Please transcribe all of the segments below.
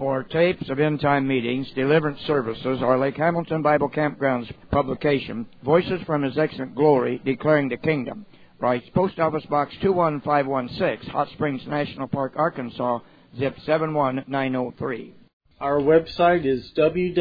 for tapes of end-time meetings, deliverance services, or Lake Hamilton Bible Campground's publication, Voices from His Excellent Glory, Declaring the Kingdom. Writes Post Office Box 21516, Hot Springs National Park, Arkansas, zip 71903. Our website is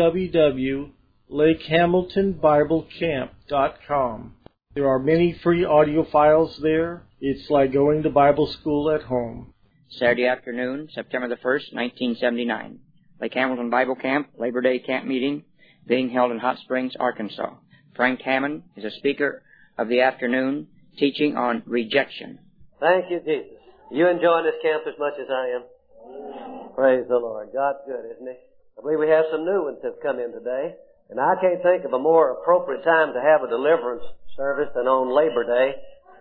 www.lakehamiltonbiblecamp.com. There are many free audio files there. It's like going to Bible school at home. Saturday afternoon, September the 1st, 1979. Lake Hamilton Bible Camp, Labor Day Camp Meeting, being held in Hot Springs, Arkansas. Frank Hammond is a speaker of the afternoon, teaching on rejection. Thank you, Jesus. You enjoying this camp as much as I am? Praise the Lord. God's good, isn't He? I believe we have some new ones that have come in today. And I can't think of a more appropriate time to have a deliverance service than on Labor Day.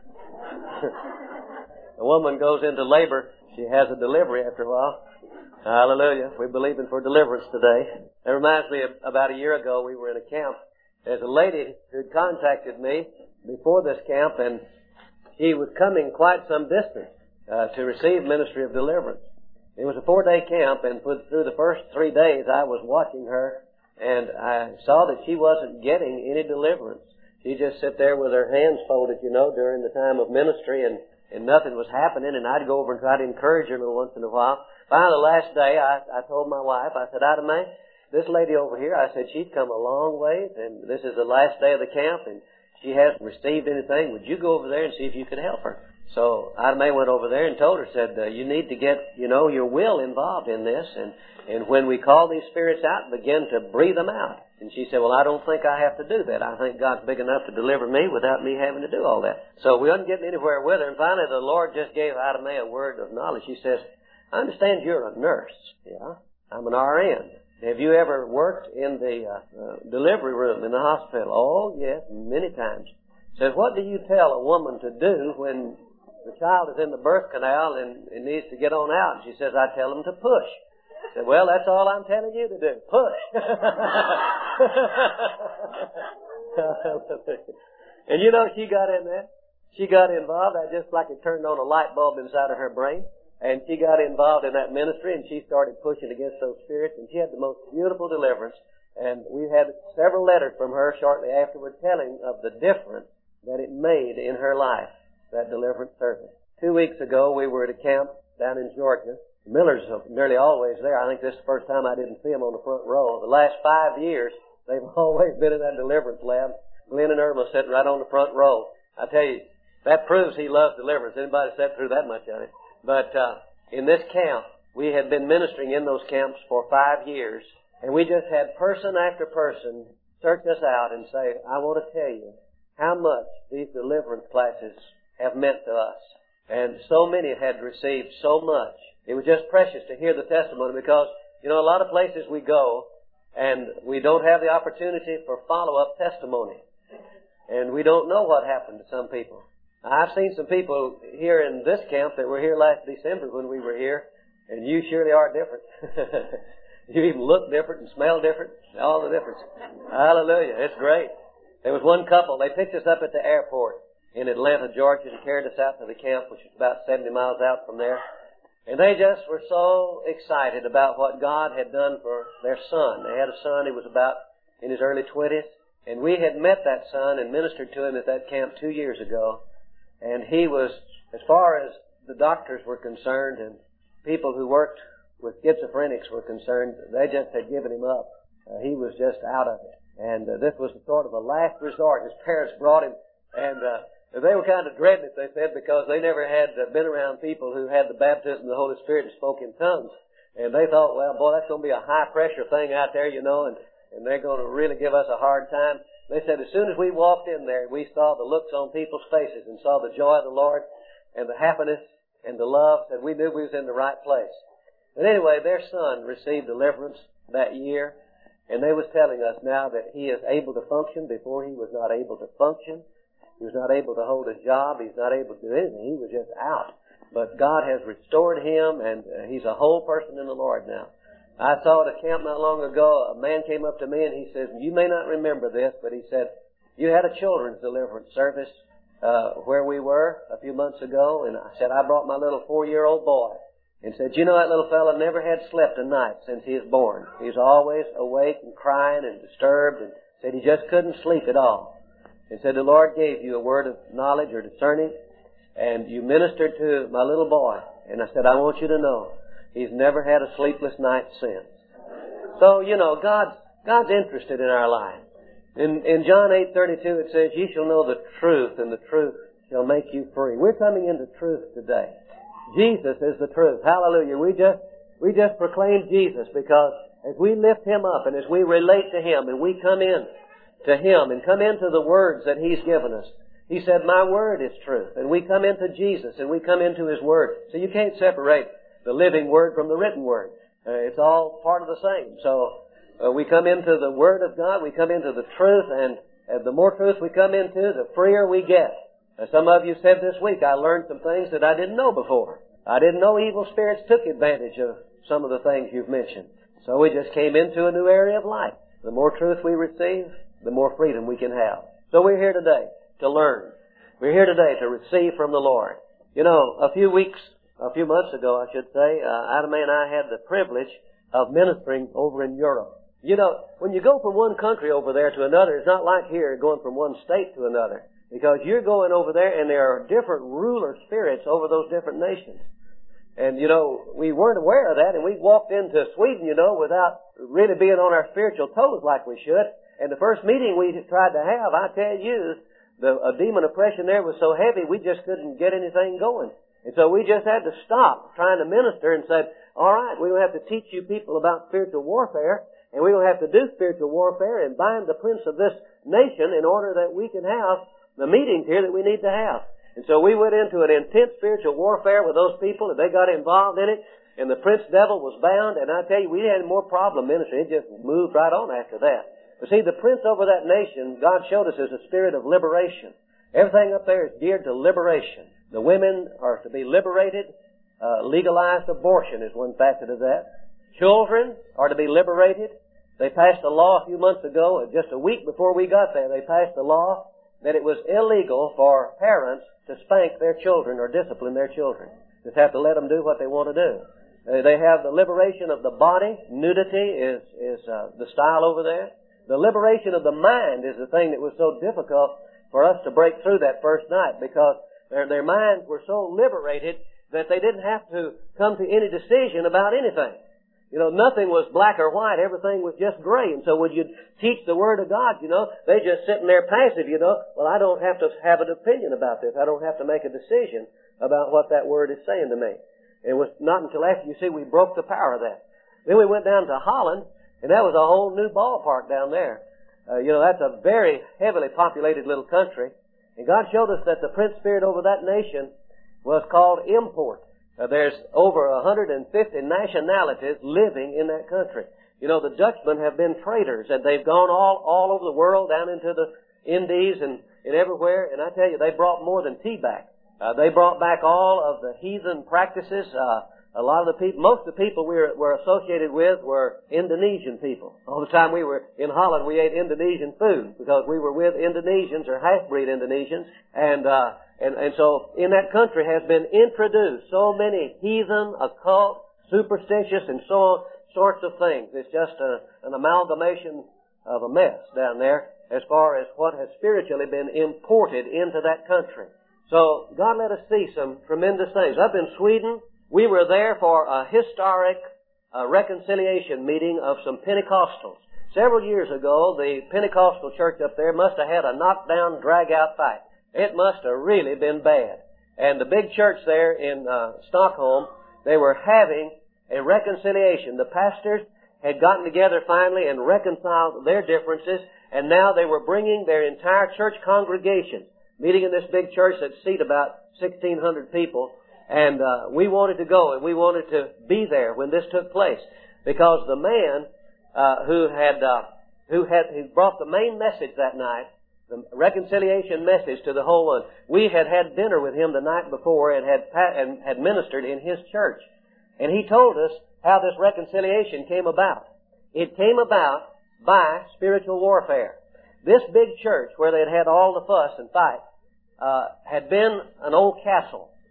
A woman goes into labor, she has a delivery after a while. Hallelujah. We're believing for deliverance today. That reminds me of about a year ago we were in a camp. There's a lady who'd contacted me before this camp, and she was coming quite some distance to receive ministry of deliverance. It was a 4-day camp, and through the first 3 days I was watching her, and I saw that she wasn't getting any deliverance. She just sit there with her hands folded, during the time of ministry, and nothing was happening, and I'd go over and try to encourage her once in a while. Finally, the last day, I told my wife, I said, Ida Mae, this lady over here, I said, she's come a long way, and this is the last day of the camp, and she hasn't received anything. Would you go over there and see if you could help her? So Ida Mae went over there and told her, said, you need to get, your will involved in this, and when we call these spirits out, begin to breathe them out. And she said, well, I don't think I have to do that. I think God's big enough to deliver me without me having to do all that. So we wasn't getting anywhere with her. And finally, the Lord just gave Ida Mae a word of knowledge. She says, I understand you're a nurse. Yeah, I'm an RN. Have you ever worked in the delivery room in the hospital? Oh, yes, many times. Says, what do you tell a woman to do when the child is in the birth canal and it needs to get on out? And she says, I tell them to push. I said, well, that's all I'm telling you to do. Push. And she got in there. She got involved. I just like it turned on a light bulb inside of her brain. And she got involved in that ministry, and she started pushing against those spirits, and she had the most beautiful deliverance. And we had several letters from her shortly afterward telling of the difference that it made in her life, that deliverance service. 2 weeks ago, we were at a camp down in Georgia. The Millers are nearly always there. I think this is the first time I didn't see them on the front row. The last 5 years, they've always been in that deliverance lab. Glenn and Irma sitting right on the front row. I tell you, that proves he loves deliverance. Anybody sat through that much of it? But in this camp, we had been ministering in those camps for 5 years, and we just had person after person search us out and say, I want to tell you how much these deliverance classes have meant to us. And so many had received so much. It was just precious to hear the testimony because, a lot of places we go and we don't have the opportunity for follow-up testimony. And we don't know what happened to some people. I've seen some people here in this camp that were here last December when we were here, and you surely are different. You even look different and smell different, all the difference. Hallelujah. It's great. There was one couple, they picked us up at the airport in Atlanta, Georgia, and carried us out to the camp, which is about 70 miles out from there. And they just were so excited about what God had done for their son. They had a son who was about in his early 20s, and we had met that son and ministered to him at that camp 2 years ago. And he was, as far as the doctors were concerned and people who worked with schizophrenics were concerned, they just had given him up. He was just out of it. And this was sort of a last resort. His parents brought him, and they were kind of dreading it, they said, because they never had been around people who had the baptism of the Holy Spirit and spoke in tongues. And they thought, well, boy, that's going to be a high-pressure thing out there, and they're going to really give us a hard time. They said as soon as we walked in there, we saw the looks on people's faces and saw the joy of the Lord and the happiness and the love, that we knew we was in the right place. But anyway, their son received deliverance that year, and they was telling us now that he is able to function. Before he was not able to function. He was not able to hold a job. He's not able to do anything. He was just out. But God has restored him, and he's a whole person in the Lord now. I saw at a camp not long ago, a man came up to me and he said, you may not remember this, but he said, you had a children's deliverance service where we were a few months ago, and I said, I brought my little 4-year-old boy. and said, you know, that little fella never had slept a night since he was born. He was always awake and crying and disturbed, and said he just couldn't sleep at all. And said, the Lord gave you a word of knowledge or discerning, and you ministered to my little boy. And I said, I want you to know, he's never had a sleepless night since. So, you know, God's interested in our life. In John 8:32 it says, ye shall know the truth, and the truth shall make you free. We're coming into truth today. Jesus is the truth. Hallelujah. We just proclaim Jesus, because as we lift Him up and as we relate to Him and we come in to Him and come into the words that He's given us. He said, my word is truth. And we come into Jesus and we come into His word. So you can't separate the living word from the written word. It's all part of the same. So we come into the Word of God, we come into the truth, and the more truth we come into, the freer we get. Some of you said this week, I learned some things that I didn't know before. I didn't know evil spirits took advantage of some of the things you've mentioned. So we just came into a new area of life. The more truth we receive, the more freedom we can have. So we're here today to learn. We're here today to receive from the Lord. You know, a few months ago, I should say, Adam and I had the privilege of ministering over in Europe. You know, when you go from one country over there to another, it's not like here going from one state to another. Because you're going over there and there are different ruler spirits over those different nations. And, you know, we weren't aware of that, and we walked into Sweden, you know, without really being on our spiritual toes like we should. And the first meeting we tried to have, I tell you, the demon oppression there was so heavy we just couldn't get anything going. And so we just had to stop trying to minister and said, all right, we will have to teach you people about spiritual warfare, and we will have to do spiritual warfare and bind the prince of this nation in order that we can have the meetings here that we need to have. And so we went into an intense spiritual warfare with those people, and they got involved in it, and the prince devil was bound, and I tell you, we had more problem ministry. It just moved right on after that. But see, the prince over that nation, God showed us, is a spirit of liberation. Everything up there is geared to liberation. The women are to be liberated. Legalized abortion is one facet of that. Children are to be liberated. They passed a law a few months ago, just a week before we got there, they passed a law that it was illegal for parents to spank their children or discipline their children. Just have to let them do what they want to do. They have the liberation of the body. Nudity is the style over there. The liberation of the mind is the thing that was so difficult for us to break through that first night, because their minds were so liberated that they didn't have to come to any decision about anything. You know, nothing was black or white. Everything was just gray. And so when you teach the Word of God, you know, they just sitting there passive, you know. Well, I don't have to have an opinion about this. I don't have to make a decision about what that Word is saying to me. It was not until after, you see, we broke the power of that. Then we went down to Holland, and that was a whole new ballpark down there. You know, that's a very heavily populated little country. And God showed us that the prince spirit over that nation was called import. There's over 150 nationalities living in that country. You know, the Dutchmen have been traders, and they've gone all over the world, down into the Indies and everywhere. And I tell you, they brought more than tea back. They brought back all of the heathen practices. A lot of the people, most of the people we were associated with were Indonesian people. All the time we were in Holland, we ate Indonesian food because we were with Indonesians or half-breed Indonesians. And so in that country has been introduced so many heathen, occult, superstitious, and so on sorts of things. It's just an amalgamation of a mess down there as far as what has spiritually been imported into that country. So God let us see some tremendous things. Up in Sweden, we were there for a historic reconciliation meeting of some Pentecostals. Several years ago, the Pentecostal church up there must have had a knockdown, drag-out fight. It must have really been bad. And the big church there in Stockholm, they were having a reconciliation. The pastors had gotten together finally and reconciled their differences, and now they were bringing their entire church congregation, meeting in this big church that seat about 1,600 people. And we wanted to go, and we wanted to be there when this took place, because the man who brought the main message that night, the reconciliation message to the whole one, we had dinner with him the night before and had ministered in his church, and he told us how this reconciliation came about. It came about by spiritual warfare. This big church where they had all the fuss and fight had been an old castle.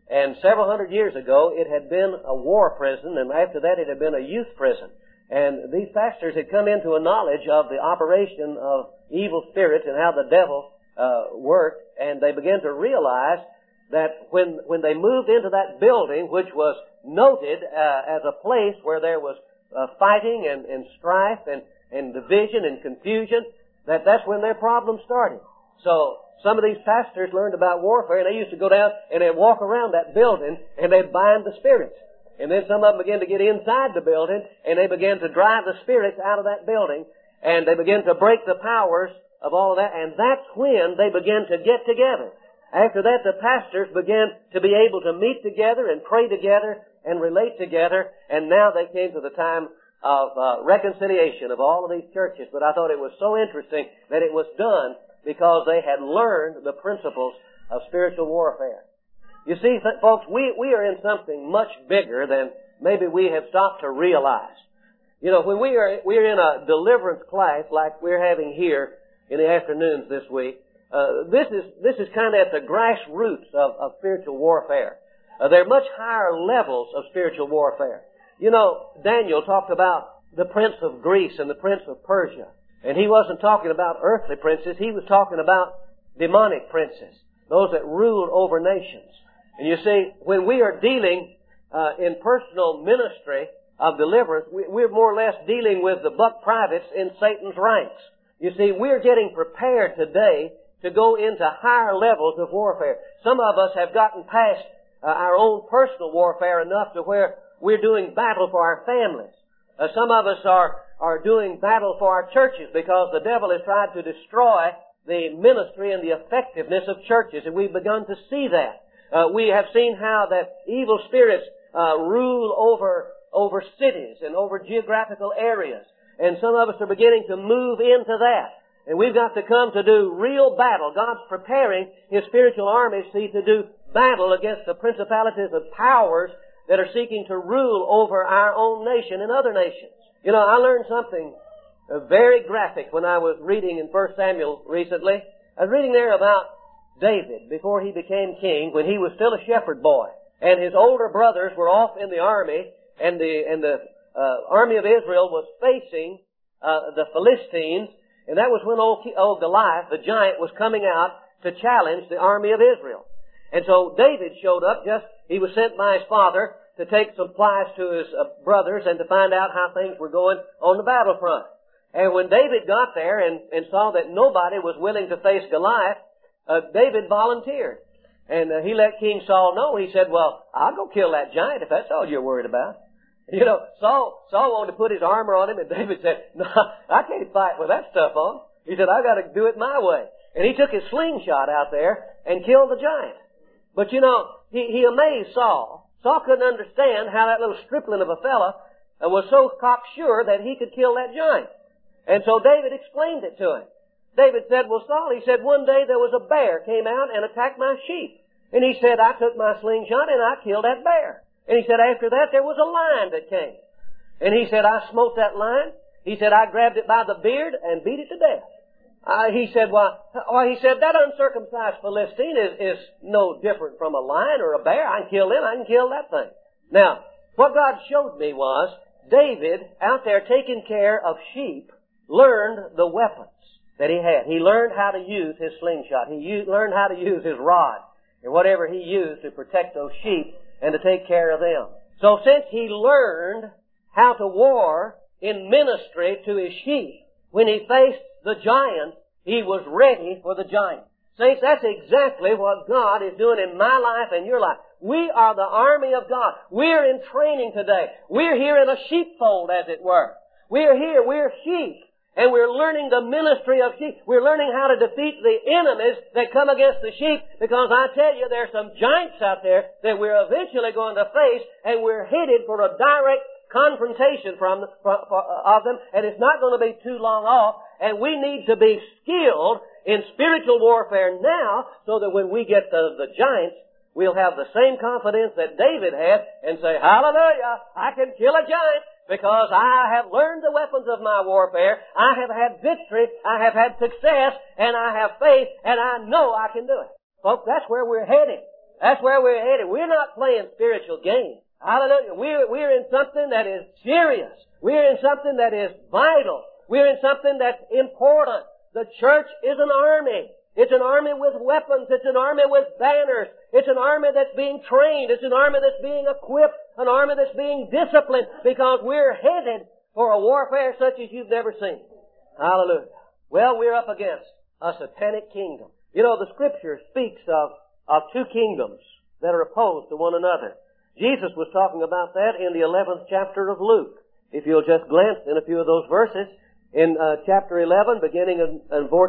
And several hundred years ago, it had been a war prison, and after that it had been a youth prison. And these pastors had come into a knowledge of the operation of evil spirits and how the devil worked, and they began to realize that when they moved into that building, which was noted as a place where there was fighting and strife and division and confusion, that's when their problems started. So some of these pastors learned about warfare, and they used to go down and they'd walk around that building and they'd bind the spirits. And then some of them began to get inside the building and they began to drive the spirits out of that building, and they began to break the powers of all of that, and that's when they began to get together. After that, the pastors began to be able to meet together and pray together and relate together, and now they came to the time of reconciliation of all of these churches. But I thought it was so interesting that it was done because they had learned the principles of spiritual warfare. You see, folks, we are in something much bigger than maybe we have stopped to realize. You know, when we're in a deliverance class like we're having here in the afternoons this week, this is kind of at the grassroots of spiritual warfare. There are much higher levels of spiritual warfare. You know, Daniel talked about the prince of Greece and the prince of Persia. And he wasn't talking about earthly princes. He was talking about demonic princes, those that ruled over nations. And you see, when we are dealing in personal ministry of deliverance, we're more or less dealing with the buck privates in Satan's ranks. You see, we're getting prepared today to go into higher levels of warfare. Some of us have gotten past our own personal warfare enough to where we're doing battle for our families. Some of us are doing battle for our churches because the devil has tried to destroy the ministry and the effectiveness of churches, and we've begun to see that. We have seen how that evil spirits rule over cities and over geographical areas, and some of us are beginning to move into that. And we've got to come to do real battle. God's preparing His spiritual armies, to do battle against the principalities and powers that are seeking to rule over our own nation and other nations. You know, I learned something very graphic when I was reading in 1 Samuel recently. I was reading there about David before he became king, when he was still a shepherd boy. And his older brothers were off in the army, and the army of Israel was facing the Philistines. And that was when old Goliath, the giant, was coming out to challenge the army of Israel. And so David showed up. He was sent by his father to take supplies to his brothers and to find out how things were going on the battlefront. And when David got there and saw that nobody was willing to face Goliath, David volunteered. And he let King Saul know. He said, well, I'll go kill that giant if that's all you're worried about. You know, Saul wanted to put his armor on him, and David said, no, I can't fight with that stuff on. He said, I got to do it my way. And he took his slingshot out there and killed the giant. But you know, he amazed Saul. Saul couldn't understand how that little stripling of a fella was so cocksure that he could kill that giant. And so David explained it to him. David said, well, Saul, he said, one day there was a bear came out and attacked my sheep. And he said, I took my slingshot and I killed that bear. And he said, after that there was a lion that came. And he said, I smote that lion. He said, I grabbed it by the beard and beat it to death. He said, that uncircumcised Philistine is no different from a lion or a bear. I can kill him. I can kill that thing. Now, what God showed me was David, out there taking care of sheep, learned the weapons that he had. He learned how to use his slingshot. He learned how to use his rod and whatever he used to protect those sheep and to take care of them. So since he learned how to war in ministry to his sheep, when he faced the giant, he was ready for the giant. Saints, that's exactly what God is doing in my life and your life. We are the army of God. We're in training today. We're here in a sheepfold, as it were. We're here, we're sheep. And we're learning the ministry of sheep. We're learning how to defeat the enemies that come against the sheep, because I tell you, there's some giants out there that we're eventually going to face, and we're headed for a direct confrontation of them, and it's not going to be too long off, and we need to be skilled in spiritual warfare now, so that when we get to the giants, we'll have the same confidence that David had and say, hallelujah, I can kill a giant, because I have learned the weapons of my warfare, I have had victory, I have had success, and I have faith, and I know I can do it. Folks, that's where we're heading. That's where we're headed. We're not playing spiritual games. Hallelujah. We're in something that is serious. We're in something that is vital. We're in something that's important. The church is an army. It's an army with weapons. It's an army with banners. It's an army that's being trained. It's an army that's being equipped. An army that's being disciplined, because we're headed for a warfare such as you've never seen. Hallelujah. Well, we're up against a satanic kingdom. You know, the Scripture speaks of two kingdoms that are opposed to one another. Jesus was talking about that in the 11th chapter of Luke. If you'll just glance in a few of those verses. In chapter 11, beginning in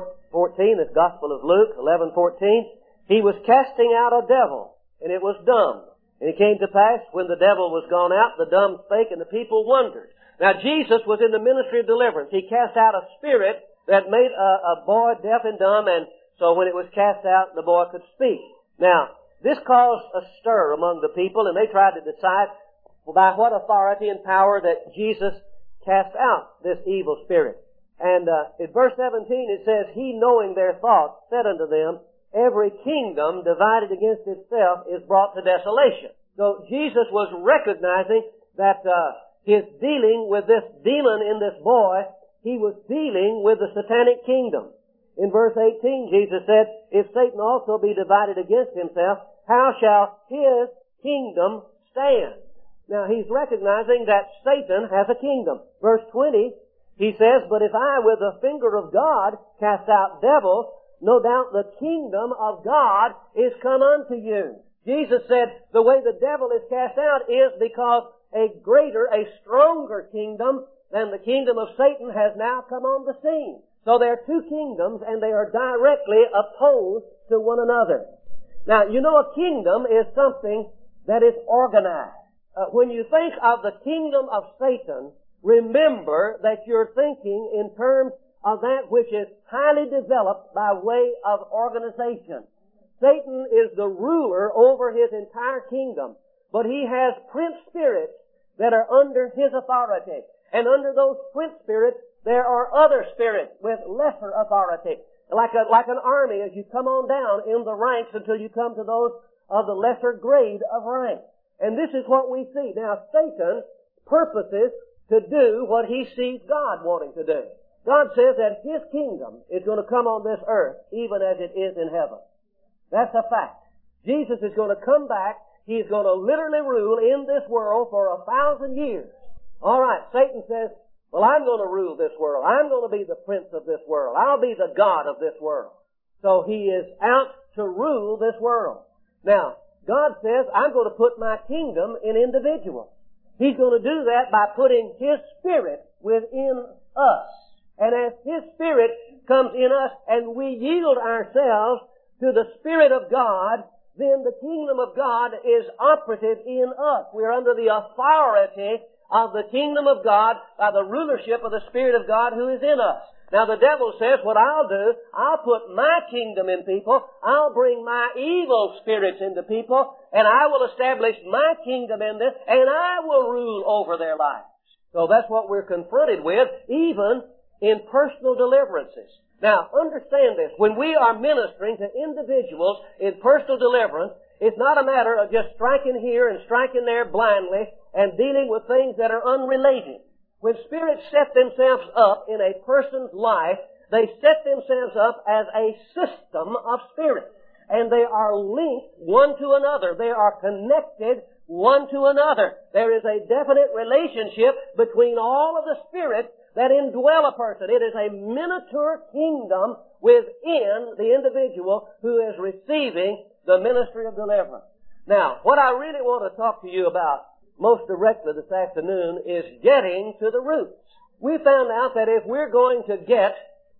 14, this Gospel of Luke, 11:14, he was casting out a devil, and it was dumb. And it came to pass, when the devil was gone out, the dumb spake, and the people wondered. Now, Jesus was in the ministry of deliverance. He cast out a spirit that made a boy deaf and dumb, and so when it was cast out, the boy could speak. Now, this caused a stir among the people, and they tried to decide by what authority and power that Jesus cast out this evil spirit. And in verse 17 it says, He, knowing their thoughts, said unto them, Every kingdom divided against itself is brought to desolation. So Jesus was recognizing that his dealing with this demon in this boy, he was dealing with the satanic kingdom. In verse 18, Jesus said, If Satan also be divided against himself, how shall his kingdom stand? Now, he's recognizing that Satan has a kingdom. Verse 20, he says, But if I with the finger of God cast out devils, no doubt the kingdom of God is come unto you. Jesus said the way the devil is cast out is because a greater, a stronger kingdom than the kingdom of Satan has now come on the scene. So there are two kingdoms, and they are directly opposed to one another. Now, you know, a kingdom is something that is organized. When you think of the kingdom of Satan, remember that you're thinking in terms of that which is highly developed by way of organization. Satan is the ruler over his entire kingdom, but he has prince spirits that are under his authority. And under those prince spirits, there are other spirits with lesser authority. Like an army, as you come on down in the ranks until you come to those of the lesser grade of rank. And this is what we see. Now, Satan purposes to do what he sees God wanting to do. God says that his kingdom is going to come on this earth even as it is in heaven. That's a fact. Jesus is going to come back. He's going to literally rule in this world for 1,000 years. All right, Satan says, well, I'm going to rule this world. I'm going to be the prince of this world. I'll be the God of this world. So he is out to rule this world. Now, God says, I'm going to put my kingdom in individuals. He's going to do that by putting His Spirit within us. And as His Spirit comes in us and we yield ourselves to the Spirit of God, then the kingdom of God is operative in us. We're under the authority of the kingdom of God by the rulership of the Spirit of God who is in us. Now the devil says, what I'll do, I'll put my kingdom in people, I'll bring my evil spirits into people, and I will establish my kingdom in this, and I will rule over their lives. So that's what we're confronted with, even in personal deliverances. Now, understand this. When we are ministering to individuals in personal deliverance, it's not a matter of just striking here and striking there blindly and dealing with things that are unrelated. When spirits set themselves up in a person's life, they set themselves up as a system of spirits. And they are linked one to another. They are connected one to another. There is a definite relationship between all of the spirits that indwell a person. It is a miniature kingdom within the individual who is receiving the ministry of deliverance. Now, what I really want to talk to you about most directly this afternoon is getting to the roots. We found out that if we're going to get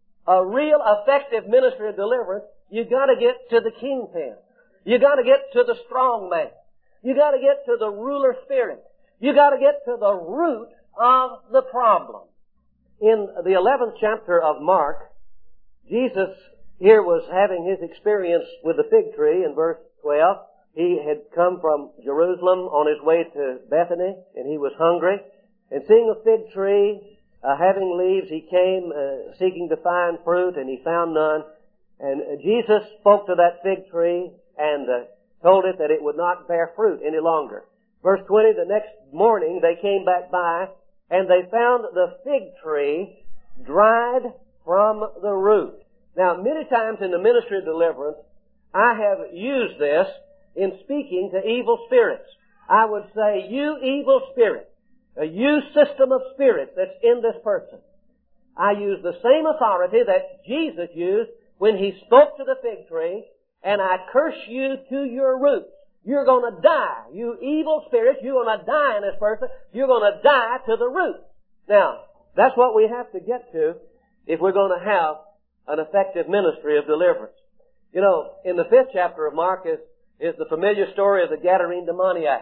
a real effective ministry of deliverance, you've got to get to the kingpin. You've got to get to the strong man. You've got to get to the ruler spirit. You've got to get to the root of the problem. In the 11th chapter of Mark, Jesus here was having his experience with the fig tree in verse 12. He had come from Jerusalem on his way to Bethany, and he was hungry. And seeing a fig tree having leaves, he came seeking to find fruit, and he found none. And Jesus spoke to that fig tree and told it that it would not bear fruit any longer. Verse 20, the next morning they came back by, and they found the fig tree dried from the root. Now, many times in the ministry of deliverance, I have used this in speaking to evil spirits. I would say, you evil spirit, you system of spirits that's in this person. I use the same authority that Jesus used when He spoke to the fig tree, and I curse you to your roots. You're going to die. You evil spirits, you're going to die in this person. You're going to die to the root. Now, that's what we have to get to if we're going to have an effective ministry of deliverance. You know, in the 5th chapter of Mark is the familiar story of the Gadarene demoniac.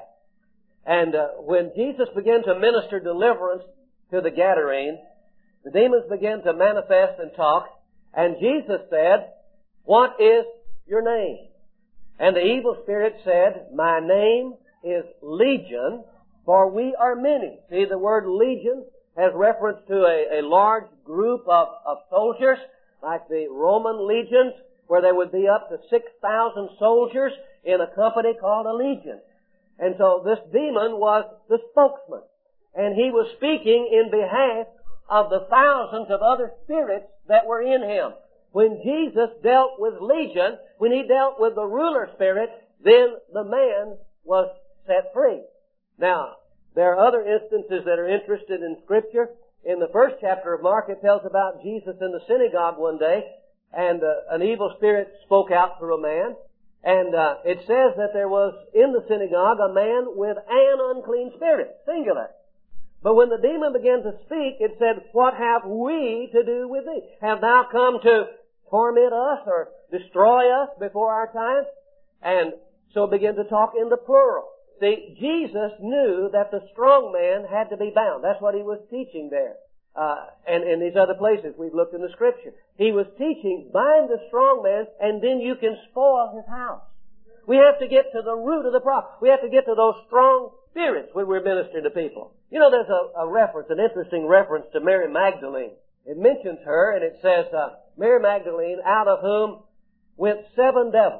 And when Jesus began to minister deliverance to the Gadarene, the demons began to manifest and talk. And Jesus said, "What is your name?" And the evil spirit said, "My name is Legion, for we are many." See, the word legion has reference to a large group of soldiers, like the Roman legions, where there would be up to 6,000 soldiers in a company called a legion. And so this demon was the spokesman. And he was speaking in behalf of the thousands of other spirits that were in him. When Jesus dealt with Legion, when He dealt with the ruler spirit, then the man was set free. Now, there are other instances that are interested in Scripture. In the 1st chapter of Mark, it tells about Jesus in the synagogue one day, and an evil spirit spoke out through a man. And it says that there was in the synagogue a man with an unclean spirit, singular. But when the demon began to speak, it said, "What have we to do with thee? Have thou come to torment us or destroy us before our time?" And so it began to talk in the plural. See, Jesus knew that the strong man had to be bound. That's what He was teaching there. And in these other places we've looked in the Scripture. He was teaching, bind the strong man, and then you can spoil his house. We have to get to the root of the problem. We have to get to those strong spirits when we're ministering to people. You know, there's a reference, an interesting reference to Mary Magdalene. It mentions her, and it says, Mary Magdalene, out of whom went 7 devils.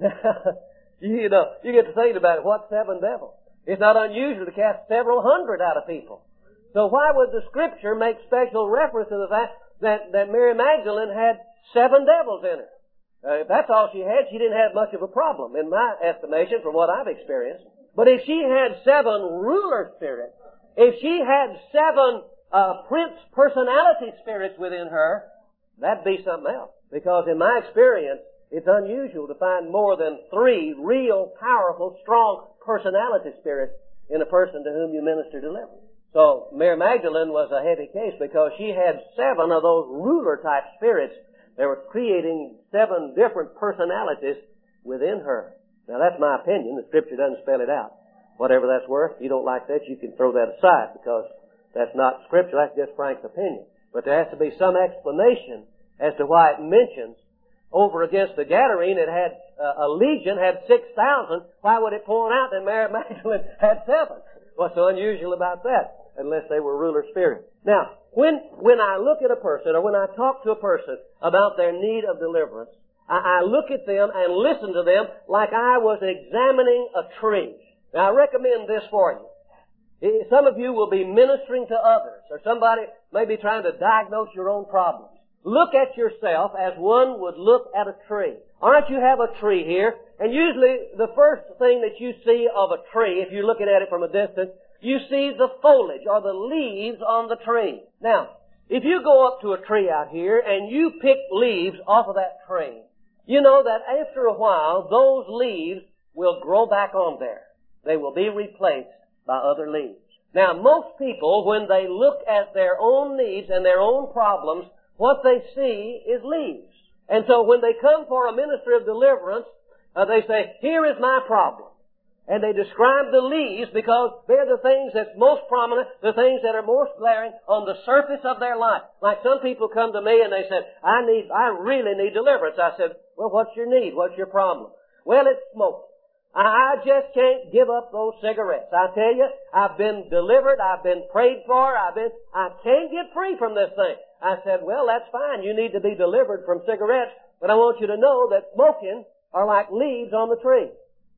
You know, you get to thinking about it. What 7 devils? It's not unusual to cast several hundred out of people. So why would the Scripture make special reference to the fact that Mary Magdalene had 7 devils in her? If that's all she had, she didn't have much of a problem, in my estimation, from what I've experienced. But if she had 7 ruler spirits, if she had 7 prince personality spirits within her, that'd be something else. Because in my experience, it's unusual to find more than 3 real, powerful, strong personality spirits in a person to whom you minister deliverance. So Mary Magdalene was a heavy case because she had 7 of those ruler-type spirits. They were creating 7 different personalities within her. Now that's my opinion. The Scripture doesn't spell it out. Whatever that's worth, if you don't like that, you can throw that aside because that's not Scripture. That's just Frank's opinion. But there has to be some explanation as to why it mentions over against the Gadarene, it had a legion, had 6,000. Why would it point out that Mary Magdalene had 7? What's so unusual about that? Unless they were ruler spirits. Now, when I look at a person, or when I talk to a person about their need of deliverance, I look at them and listen to them like I was examining a tree. Now, I recommend this for you. Some of you will be ministering to others, or somebody may be trying to diagnose your own problems. Look at yourself as one would look at a tree. All right, you have a tree here, and usually the first thing that you see of a tree, if you're looking at it from a distance, you see the foliage or the leaves on the tree. Now, if you go up to a tree out here and you pick leaves off of that tree, you know that after a while, those leaves will grow back on there. They will be replaced by other leaves. Now, most people, when they look at their own needs and their own problems, what they see is leaves. And so when they come for a ministry of deliverance, they say, "Here is my problem." And they describe the leaves because they're the things that's most prominent, the things that are most glaring on the surface of their life. Like some people come to me and they said, I really need deliverance. I said, "Well, what's your need? What's your problem?" "Well, it's smoking. I just can't give up those cigarettes. I tell you, I've been delivered, I've been prayed for, I can't get free from this thing." I said, "Well, that's fine. You need to be delivered from cigarettes, but I want you to know that smoking are like leaves on the tree.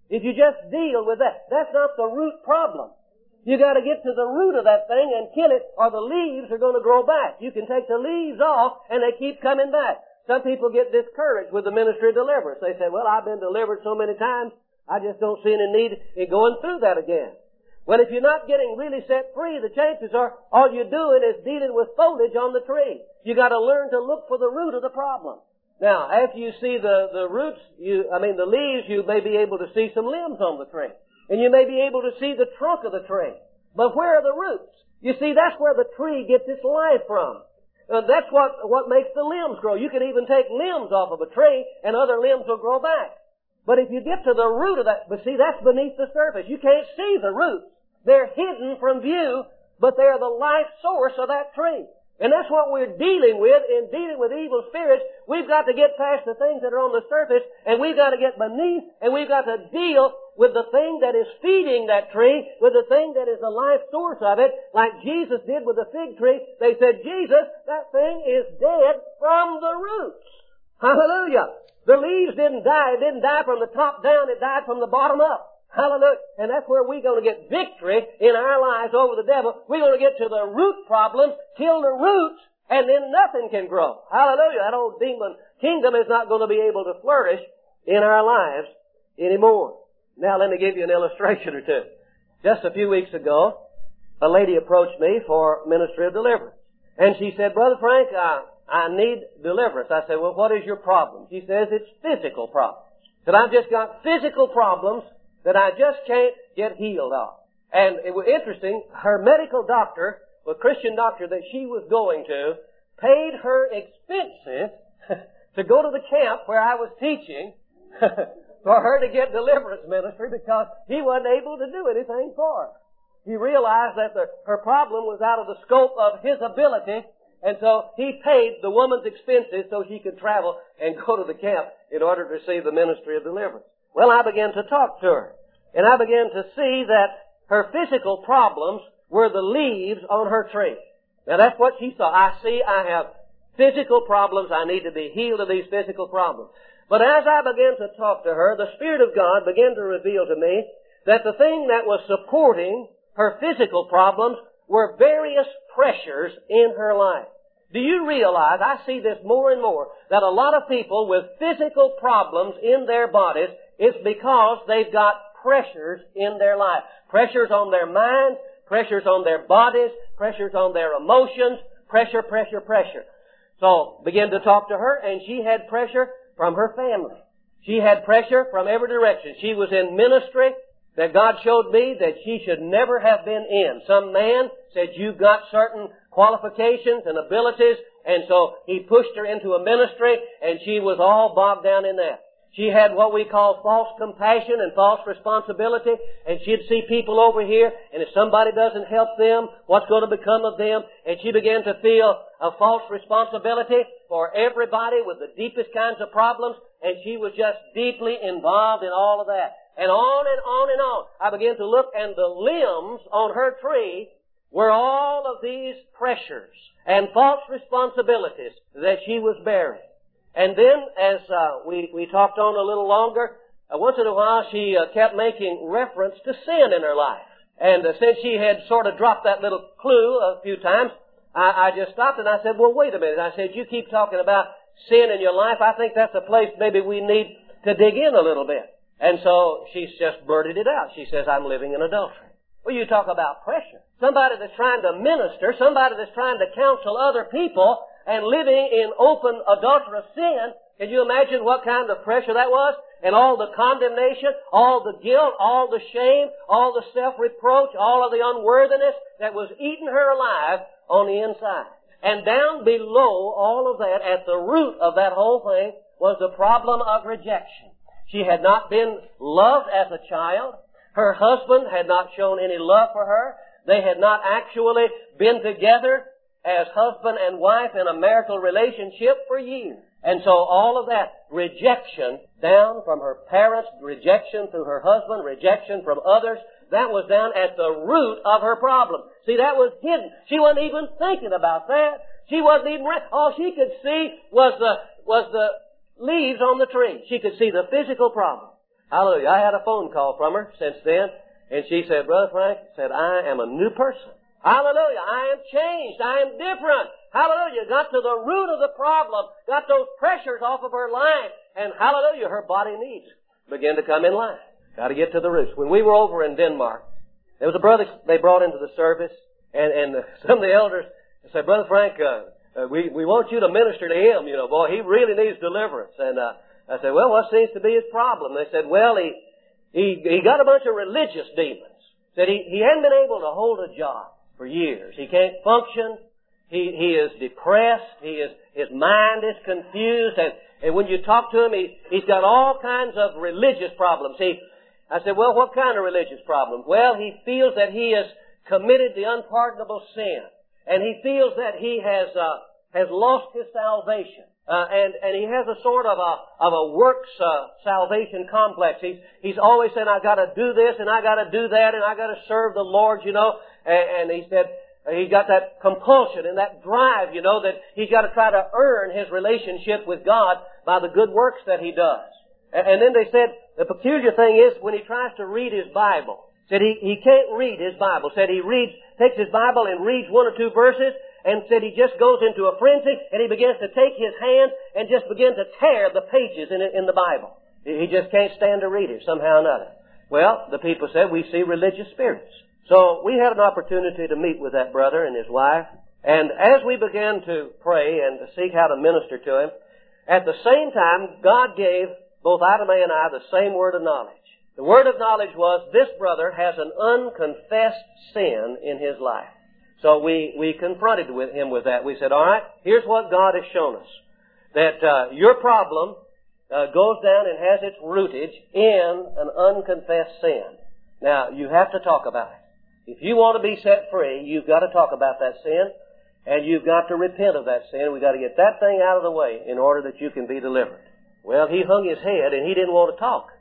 If you just deal with that, that's not the root problem. You got to get to the root of that thing and kill it, or the leaves are going to grow back. You can take the leaves off, and they keep coming back. Some people get discouraged with the ministry of deliverance. They say, well, I've been delivered so many times, I just don't see any need in going through that again. Well, if you're not getting really set free, the chances are all you're doing is dealing with foliage on the tree. You got to learn to look for the root of the problem. Now, after you see the roots, the leaves, you may be able to see some limbs on the tree. And you may be able to see the trunk of the tree. But where are the roots? You see, that's where the tree gets its life from. That's what makes the limbs grow. You can even take limbs off of a tree and other limbs will grow back. But if you get to the root of that, but see, that's beneath the surface. You can't see the roots. They're hidden from view, but they're the life source of that tree. And that's what we're dealing with in dealing with evil spirits. We've got to get past the things that are on the surface, and we've got to get beneath, and we've got to deal with the thing that is feeding that tree, with the thing that is the life source of it, like Jesus did with the fig tree. They said, Jesus, that thing is dead from the roots. Hallelujah. The leaves didn't die. It didn't die from the top down. It died from the bottom up. Hallelujah. And that's where we're going to get victory in our lives over the devil. We're going to get to the root problems, kill the roots, and then nothing can grow. Hallelujah. That old demon kingdom is not going to be able to flourish in our lives anymore. Now let me give you an illustration or two. Just a few weeks ago, a lady approached me for ministry of deliverance. And she said, Brother Frank, I need deliverance. I said, well, what is your problem? She says, it's physical problems. That I've just got physical problems that I just can't get healed of. And it was interesting, her medical doctor, the Christian doctor that she was going to, paid her expenses to go to the camp where I was teaching for her to get deliverance ministry because he wasn't able to do anything for her. He realized that her problem was out of the scope of his ability, and so he paid the woman's expenses so she could travel and go to the camp in order to receive the ministry of deliverance. Well, I began to talk to her, and I began to see that her physical problems were the leaves on her tree. Now, that's what she saw. I have physical problems. I need to be healed of these physical problems. But as I began to talk to her, the Spirit of God began to reveal to me that the thing that was supporting her physical problems were various pressures in her life. Do you realize, I see this more and more, that a lot of people with physical problems in their bodies, it's because they've got pressures in their life. Pressures on their mind, pressures on their bodies, pressures on their emotions, pressure. So, began to talk to her, and she had pressure from her family. She had pressure from every direction. She was in ministry that God showed me that she should never have been in. Some man said, you've got certain qualifications and abilities, and so he pushed her into a ministry, and she was all bogged down in that. She had what we call false compassion and false responsibility, and she'd see people over here, and if somebody doesn't help them, what's going to become of them? And she began to feel a false responsibility for everybody with the deepest kinds of problems, and she was just deeply involved in all of that. And on and on and on. I began to look, and the limbs on her tree were all of these pressures and false responsibilities that she was bearing. And then, as we talked on a little longer, once in a while she kept making reference to sin in her life. And since she had sort of dropped that little clue a few times, I just stopped and I said, well, wait a minute. I said, you keep talking about sin in your life. I think that's a place maybe we need to dig in a little bit. And so she's just blurted it out. She says, I'm living in adultery. Well, you talk about pressure. Somebody that's trying to minister, somebody that's trying to counsel other people, and living in open adulterous sin, can you imagine what kind of pressure that was? And all the condemnation, all the guilt, all the shame, all the self-reproach, all of the unworthiness that was eating her alive on the inside. And down below all of that, at the root of that whole thing, was the problem of rejection. She had not been loved as a child. Her husband had not shown any love for her. They had not actually been together as husband and wife in a marital relationship for years. And so all of that rejection down from her parents, rejection through her husband, rejection from others, that was down at the root of her problem. See, that was hidden. She wasn't even thinking about that. She wasn't even, all she could see was the leaves on the tree. She could see the physical problem. Hallelujah. I had a phone call from her since then, and she said, Brother Frank, said, I am a new person. Hallelujah. I am changed. I am different. Hallelujah. Got to the root of the problem. Got those pressures off of her life. And hallelujah, her body needs begin to come in line. Got to get to the roots. When we were over in Denmark, there was a brother they brought into the service, and some of the elders said, Brother Frank, we want you to minister to him. You know, boy, he really needs deliverance. And I said, well, what seems to be his problem? They said, well, he got a bunch of religious demons. Said he hadn't been able to hold a job for years. He can't function. He is depressed. His mind is confused. And when you talk to him, he's got all kinds of religious problems. I said, well, what kind of religious problems? Well, he feels that he has committed the unpardonable sin. And he feels that he has lost his salvation. And he has a sort of a works salvation complex. He's always saying, I got to do this and I got to do that and I got to serve the Lord, you know. And he said he's got that compulsion and that drive, you know, that he's got to try to earn his relationship with God by the good works that he does. And then they said the peculiar thing is when he tries to read his Bible, said he can't read his Bible. Said he takes his Bible and reads one or two verses. And said he just goes into a frenzy and he begins to take his hand and just begin to tear the pages in the Bible. He just can't stand to read it somehow or another. Well, the people said, we see religious spirits. So we had an opportunity to meet with that brother and his wife. And as we began to pray and to seek how to minister to him, at the same time, God gave both Ida Mae and I the same word of knowledge. The word of knowledge was, this brother has an unconfessed sin in his life. So we confronted him with that. We said, all right, here's what God has shown us. That your problem goes down and has its rootage in an unconfessed sin. Now, you have to talk about it. If you want to be set free, you've got to talk about that sin, and you've got to repent of that sin. We've got to get that thing out of the way in order that you can be delivered. Well, he hung his head, and he didn't want to talk.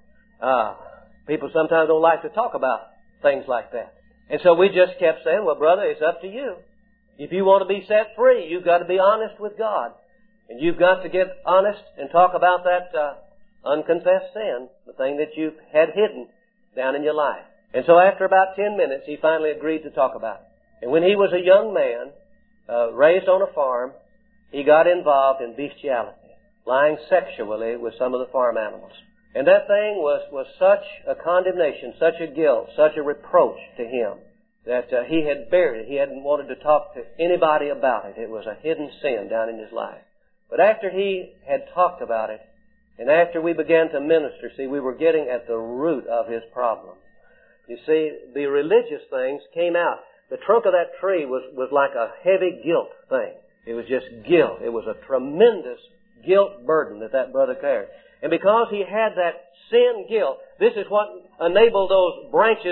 People sometimes don't like to talk about things like that. And so we just kept saying, well, brother, it's up to you. If you want to be set free, you've got to be honest with God. And you've got to get honest and talk about that unconfessed sin, the thing that you've had hidden down in your life. And so after about 10 minutes, he finally agreed to talk about it. And when he was a young man, raised on a farm, he got involved in bestiality, lying sexually with some of the farm animals. And that thing was such a condemnation, such a guilt, such a reproach to him that he had buried it. He hadn't wanted to talk to anybody about it. It was a hidden sin down in his life. But after he had talked about it, and after we began to minister, see, we were getting at the root of his problem. You see, the religious things came out. The trunk of that tree was like a heavy guilt thing. It was just guilt. It was a tremendous guilt burden that brother carried. And because he had that sin guilt, this is what enabled those branches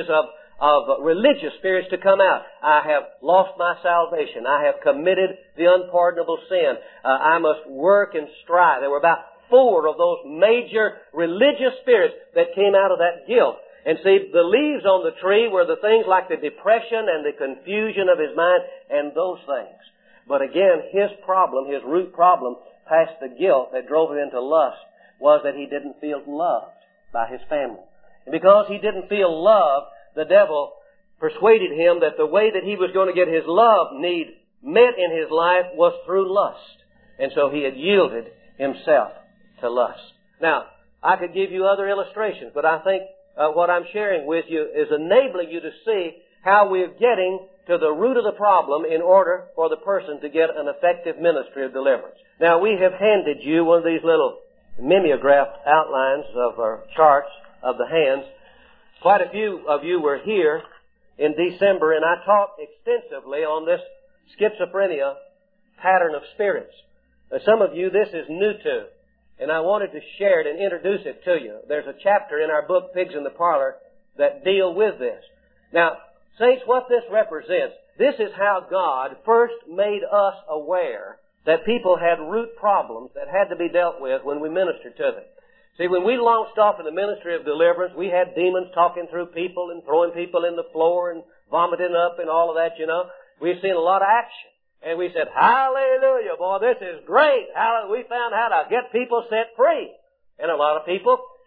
of religious spirits to come out. I have lost my salvation. I have committed the unpardonable sin. I must work and strive. There were about 4 of those major religious spirits that came out of that guilt. And see, the leaves on the tree were the things like the depression and the confusion of his mind and those things. But again, his problem, his root problem, past the guilt that drove him into lust, was that he didn't feel loved by his family. And because he didn't feel loved, the devil persuaded him that the way that he was going to get his love need met in his life was through lust. And so he had yielded himself to lust. Now, I could give you other illustrations, but I think what I'm sharing with you is enabling you to see how we're getting to the root of the problem in order for the person to get an effective ministry of deliverance. Now, we have handed you one of these little mimeographed outlines of our charts of the hands. Quite a few of you were here in December, and I taught extensively on this schizophrenia pattern of spirits. Now, some of you, this is new to, and I wanted to share it and introduce it to you. There's a chapter in our book, Pigs in the Parlor, that deal with this. Now, saints, what this represents, this is how God first made us aware that people had root problems that had to be dealt with when we ministered to them. See, when we launched off in the ministry of deliverance, we had demons talking through people and throwing people in the floor and vomiting up and all of that, you know. We've seen a lot of action. And we said, hallelujah, boy, this is great. We found how to get people set free. And a lot of people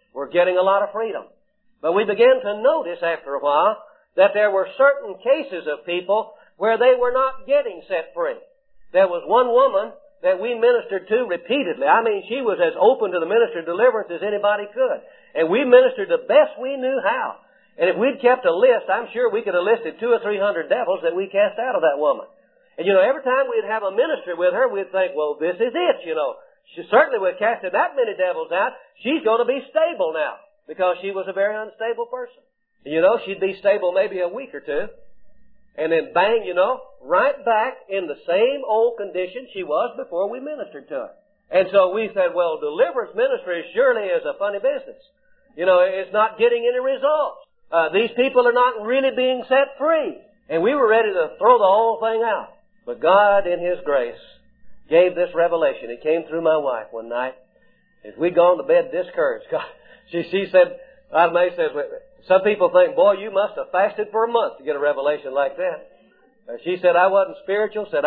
were getting a lot of freedom. But we began to notice after a while that there were certain cases of people where they were not getting set free. There was one woman that we ministered to repeatedly. I mean, she was as open to the ministry of deliverance as anybody could. And we ministered the best we knew how. And if we'd kept a list, I'm sure we could have listed 200 or 300 devils that we cast out of that woman. And every time we'd have a ministry with her, we'd think, well, this is it, She certainly would have casted that many devils out. She's going to be stable now, because she was a very unstable person. She'd be stable maybe a week or two. And then bang, right back in the same old condition she was before we ministered to her. And so we said, well, deliverance ministry surely is a funny business. It's not getting any results. These people are not really being set free. And we were ready to throw the whole thing out. But God, in His grace, gave this revelation. It came through my wife one night. As we'd gone to bed discouraged, she said, Ida Mae says, some people think, boy, you must have fasted for a month to get a revelation like that. She said, I wasn't spiritual. Said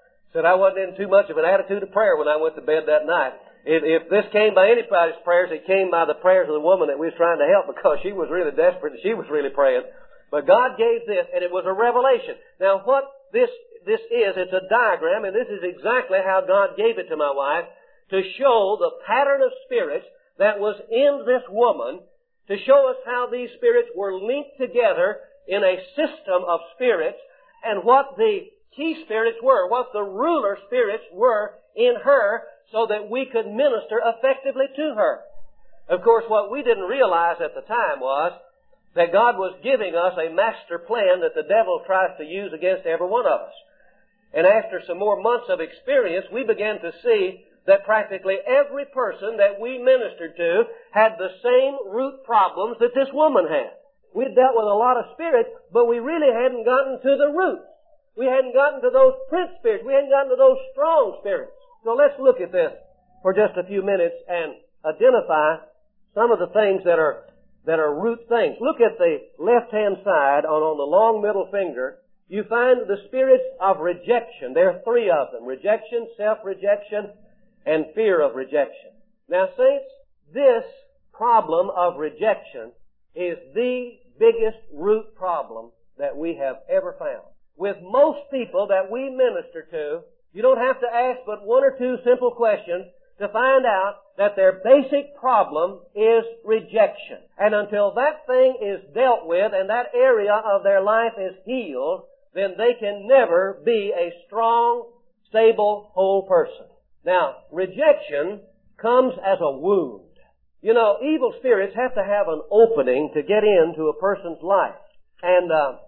I wasn't in too much of an attitude of prayer when I went to bed that night. If this came by anybody's prayers, it came by the prayers of the woman that we was trying to help, because she was really desperate and she was really praying. But God gave this, and it was a revelation. Now, what this is, it's a diagram, and this is exactly how God gave it to my wife, to show the pattern of spirits that was in this woman, to show us how these spirits were linked together in a system of spirits, and what the key spirits were, what the ruler spirits were in her, so that we could minister effectively to her. Of course, what we didn't realize at the time was that God was giving us a master plan that the devil tries to use against every one of us. And after some more months of experience, we began to see that practically every person that we ministered to had the same root problems that this woman had. We'd dealt with a lot of spirits, but we really hadn't gotten to the root. We hadn't gotten to those prince spirits. We hadn't gotten to those strong spirits. So let's look at this for just a few minutes and identify some of the things that are root things. Look at the left-hand side on the long middle finger. You find the spirits of rejection. There are three of them: rejection, self-rejection, and fear of rejection. Now, saints, this problem of rejection is the biggest root problem that we have ever found. With most people that we minister to, you don't have to ask but one or two simple questions to find out that their basic problem is rejection. And until that thing is dealt with and that area of their life is healed, then they can never be a strong, stable, whole person. Now, rejection comes as a wound. Evil spirits have to have an opening to get into a person's life. And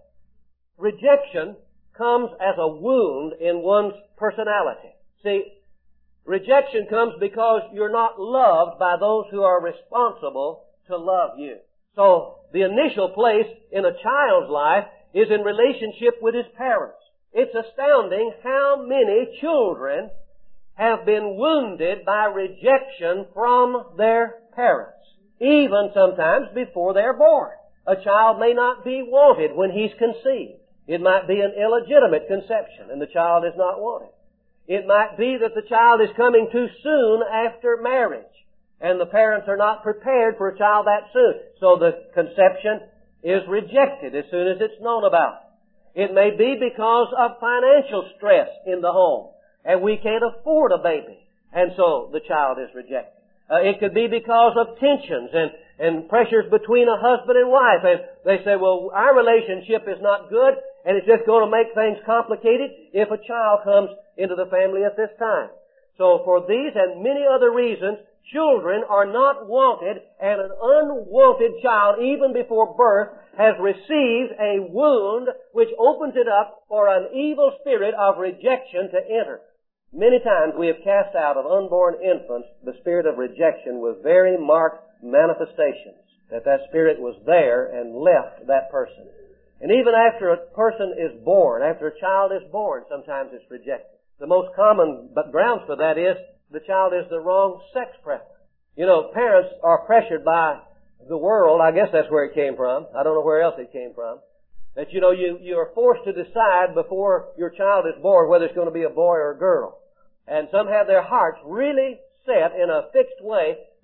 rejection comes as a wound in one's personality. See, rejection comes because you're not loved by those who are responsible to love you. So, the initial place in a child's life is in relationship with his parents. It's astounding how many children have been wounded by rejection from their parents, even sometimes before they're born. A child may not be wanted when he's conceived. It might be an illegitimate conception and the child is not wanted. It might be that the child is coming too soon after marriage and the parents are not prepared for a child that soon. So the conception is rejected as soon as it's known about. It may be because of financial stress in the home and we can't afford a baby, and so the child is rejected. It could be because of tensions and pressures between a husband and wife, and they say, well, our relationship is not good, and it's just going to make things complicated if a child comes into the family at this time. So for these and many other reasons, children are not wanted, and an unwanted child, even before birth, has received a wound which opens it up for an evil spirit of rejection to enter. Many times we have cast out of unborn infants the spirit of rejection with very marked manifestations, that spirit was there and left that person. And even after a person is born, after a child is born, sometimes it's rejected. The most common grounds for that is the child is the wrong sex preference. Parents are pressured by the world. I guess that's where it came from. I don't know where else it came from. That, you are forced to decide before your child is born whether it's going to be a boy or a girl. And some have their hearts really set in a fixed way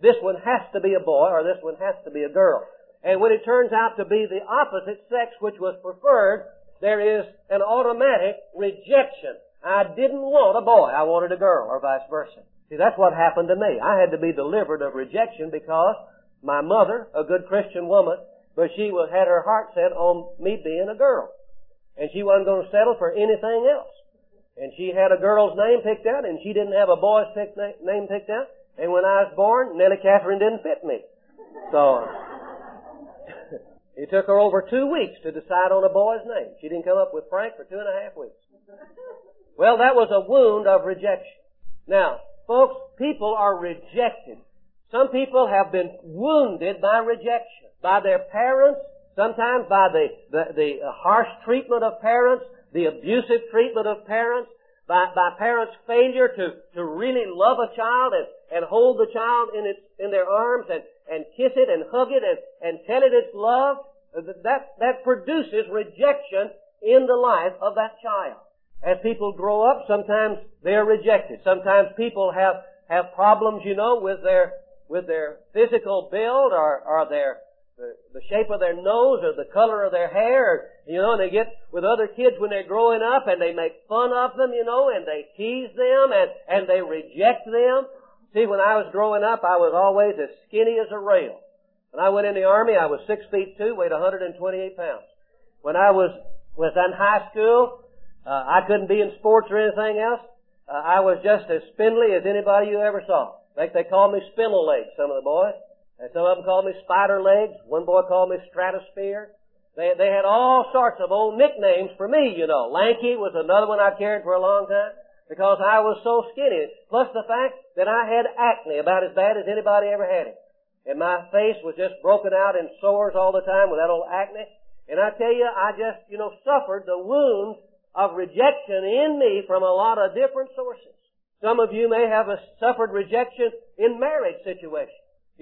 this one has to be a boy or this one has to be a girl. And when it turns out to be the opposite sex which was preferred, there is an automatic rejection. I didn't want a boy, I wanted a girl, or vice versa. See, that's what happened to me. I had to be delivered of rejection because my mother, a good Christian woman, but she had her heart set on me being a girl. And she wasn't going to settle for anything else. And she had a girl's name picked out, and she didn't have a boy's name picked out. And when I was born, Nellie Catherine didn't fit me. So it took her over 2 weeks to decide on a boy's name. She didn't come up with Frank for 2.5 weeks. Well, that was a wound of rejection. Now, folks, people are rejected. Some people have been wounded by rejection, by their parents, sometimes by the harsh treatment of parents, the abusive treatment of parents, by parents' failure to really love a child and hold the child in their arms and kiss it and hug it and tell it it's loved. That produces rejection in the life of that child. As people grow up, sometimes they're rejected. Sometimes people have problems, with their physical build or the shape of their nose or the color of their hair, and they get with other kids when they're growing up and they make fun of them, and they tease them and they reject them. See, when I was growing up, I was always as skinny as a rail. When I went in the Army, I was 6'2", weighed 128 pounds. When I was in high school, I couldn't be in sports or anything else. I was just as spindly as anybody you ever saw. In fact, they called me spindle legs, some of the boys. And some of them called me spider legs. One boy called me stratosphere. They had all sorts of old nicknames for me, Lanky was another one I carried for a long time because I was so skinny. Plus the fact that I had acne about as bad as anybody ever had it. And my face was just broken out in sores all the time with that old acne. And I tell you, I just, suffered the wounds of rejection in me from a lot of different sources. Some of you may have suffered rejection in marriage situations.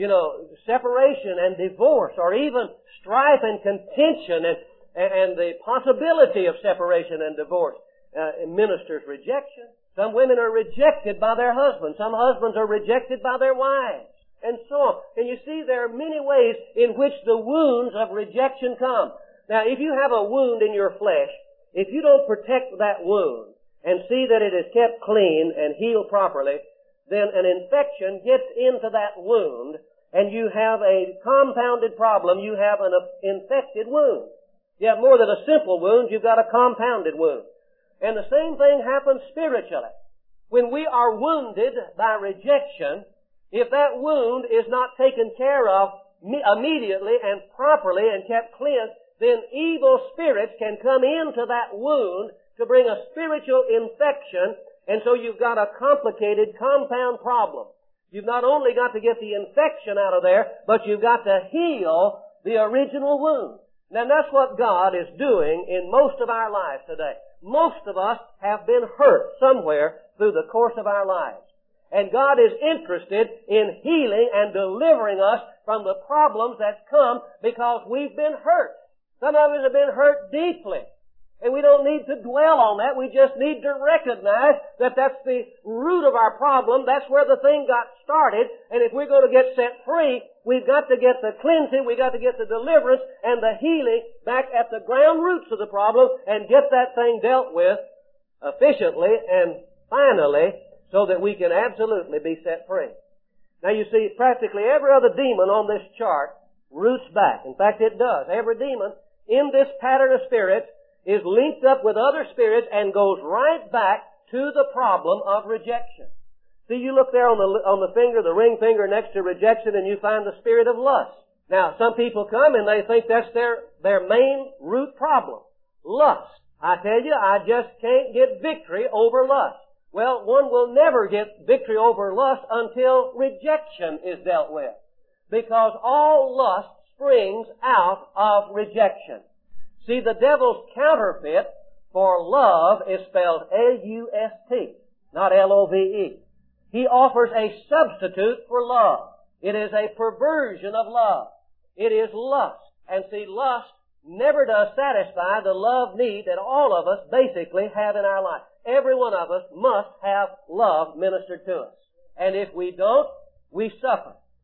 Separation and divorce, or even strife and contention and the possibility of separation and divorce ministers rejection. Some women are rejected by their husbands. Some husbands are rejected by their wives, and so on. And you see, there are many ways in which the wounds of rejection come. Now, if you have a wound in your flesh, if you don't protect that wound and see that it is kept clean and healed properly, then an infection gets into that wound and you have a compounded problem. You have an infected wound. You have more than a simple wound, you've got a compounded wound. And the same thing happens spiritually. When we are wounded by rejection, if that wound is not taken care of immediately and properly and kept cleansed, then evil spirits can come into that wound to bring a spiritual infection, and so you've got a complicated compound problem. You've not only got to get the infection out of there, but you've got to heal the original wound. Now that's what God is doing in most of our lives today. Most of us have been hurt somewhere through the course of our lives. And God is interested in healing and delivering us from the problems that come because we've been hurt. Some of us have been hurt deeply. And we don't need to dwell on that. We just need to recognize that that's the root of our problem. That's where the thing got started. And if we're going to get set free, we've got to get the cleansing, we've got to get the deliverance and the healing back at the ground roots of the problem and get that thing dealt with efficiently and finally so that we can absolutely be set free. Now you see, practically every other demon on this chart roots back. In fact, it does. Every demon in this pattern of spirits is linked up with other spirits and goes right back to the problem of rejection. See, you look there on the finger, the ring finger next to rejection, and you find the spirit of lust. Now, some people come and they think that's their main root problem. Lust. I tell you, I just can't get victory over lust. Well, one will never get victory over lust until rejection is dealt with. Because all lust springs out of rejection. See, the devil's counterfeit for love is spelled L-U-S-T, not L-O-V-E. He offers a substitute for love. It is a perversion of love. It is lust. And see, lust never does satisfy the love need that all of us basically have in our life. Every one of us must have love ministered to us. And if we don't, we suffer.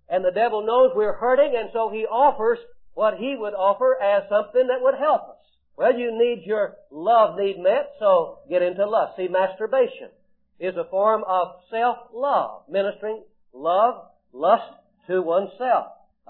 And the devil knows we're hurting, and so he offers what he would offer as something that would help us. Well, you need your love need met, so get into lust. See, masturbation is a form of self-love, ministering love, lust to oneself.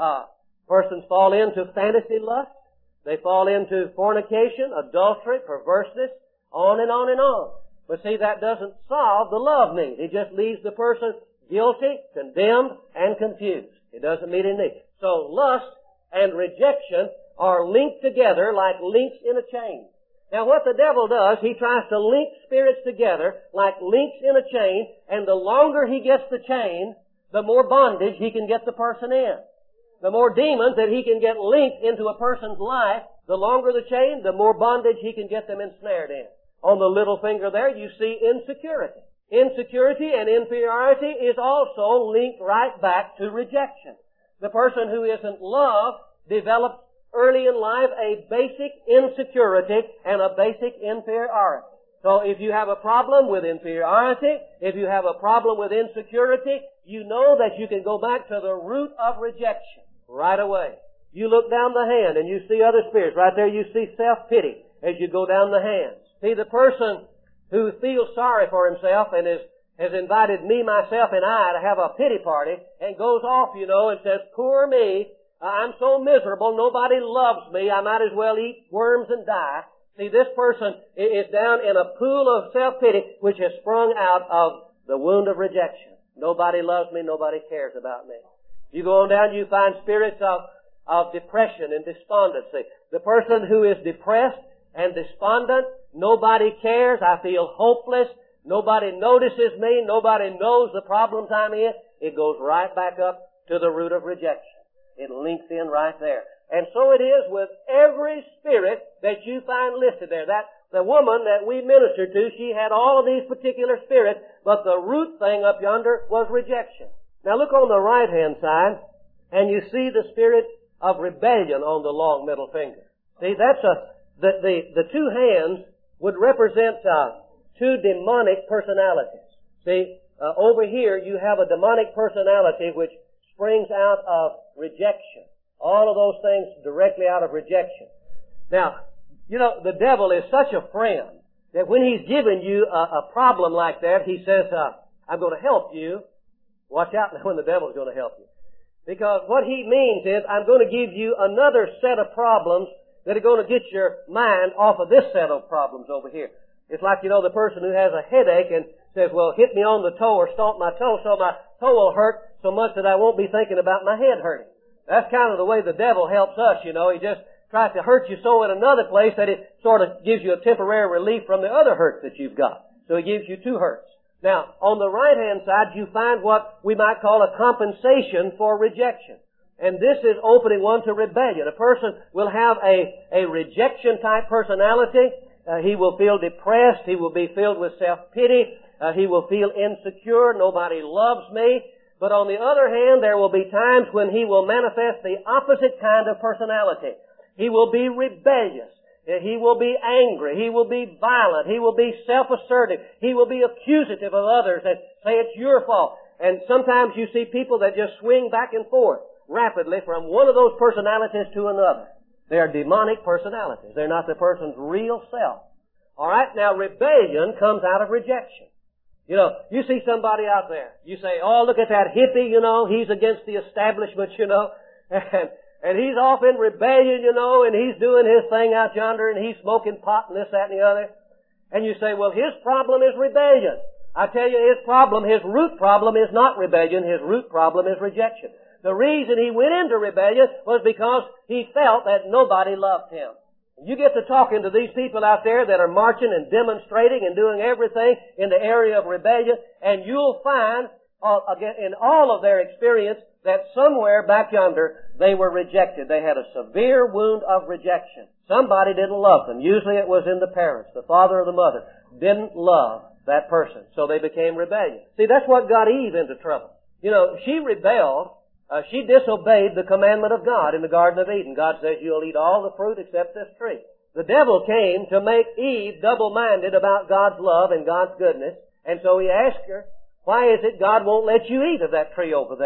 Persons fall into fantasy lust. They fall into fornication, adultery, perverseness, on and on and on. But see, that doesn't solve the love need. It just leaves the person guilty, condemned, and confused. It doesn't meet any need. So lust and rejection are linked together like links in a chain. Now what the devil does, he tries to link spirits together like links in a chain, and the longer he gets the chain, the more bondage he can get the person in. The more demons that he can get linked into a person's life, the longer the chain, the more bondage he can get them ensnared in. On the little finger there, you see insecurity. Insecurity and inferiority is also linked right back to rejection. The person who isn't loved develops early in life a basic insecurity and a basic inferiority. So if you have a problem with inferiority, if you have a problem with insecurity, you know that you can go back to the root of rejection right away. You look down the hand and you see other spirits. Right there you see self-pity as you go down the hands. See, the person who feels sorry for himself and has invited me, myself, and I to have a pity party and goes off, and says, poor me, I'm so miserable, nobody loves me, I might as well eat worms and die. See, this person is down in a pool of self-pity which has sprung out of the wound of rejection. Nobody loves me, nobody cares about me. You go on down, you find spirits of depression and despondency. The person who is depressed and despondent, nobody cares, I feel hopeless, nobody notices me, nobody knows the problems I'm in. It goes right back up to the root of rejection. It links in right there. And so it is with every spirit that you find listed there. The woman that we ministered to, she had all of these particular spirits, but the root thing up yonder was rejection. Now look on the right-hand side, and you see the spirit of rebellion on the long middle finger. See, that's the two hands would represent two demonic personalities. See, over here you have a demonic personality which springs out of rejection. All of those things directly out of rejection. Now, the devil is such a friend that when he's given you a problem like that, he says, I'm going to help you. Watch out now when the devil's going to help you. Because what he means is, I'm going to give you another set of problems that are going to get your mind off of this set of problems over here. It's like, the person who has a headache and says, well, hit me on the toe or stomp my toe so my toe will hurt so much that I won't be thinking about my head hurting. That's kind of the way the devil helps us, He just tries to hurt you so in another place that it sort of gives you a temporary relief from the other hurt that you've got. So he gives you two hurts. Now, on the right-hand side, you find what we might call a compensation for rejection. And this is opening one to rebellion. A person will have a rejection-type personality. He will feel depressed. He will be filled with self-pity. He will feel insecure. Nobody loves me. But on the other hand, there will be times when he will manifest the opposite kind of personality. He will be rebellious. He will be angry. He will be violent. He will be self-assertive. He will be accusative of others and say it's your fault. And sometimes you see people that just swing back and forth rapidly from one of those personalities to another. They are demonic personalities. They're not the person's real self. All right? Now, rebellion comes out of rejection. You see somebody out there. You say, oh, look at that hippie, he's against the establishment, and he's off in rebellion, and he's doing his thing out yonder, and he's smoking pot and this, that, and the other. And you say, well, his problem is rebellion. I tell you, his root problem is not rebellion. His root problem is rejection. The reason he went into rebellion was because he felt that nobody loved him. You get to talking to these people out there that are marching and demonstrating and doing everything in the area of rebellion, and you'll find in all of their experience that somewhere back yonder they were rejected. They had a severe wound of rejection. Somebody didn't love them. Usually it was in the parents. The father or the mother didn't love that person, so they became rebellious. See, that's what got Eve into trouble. She rebelled. She disobeyed the commandment of God in the Garden of Eden. God says, you'll eat all the fruit except this tree. The devil came to make Eve double-minded about God's love and God's goodness. And so he asked her, why is it God won't let you eat of that tree over there?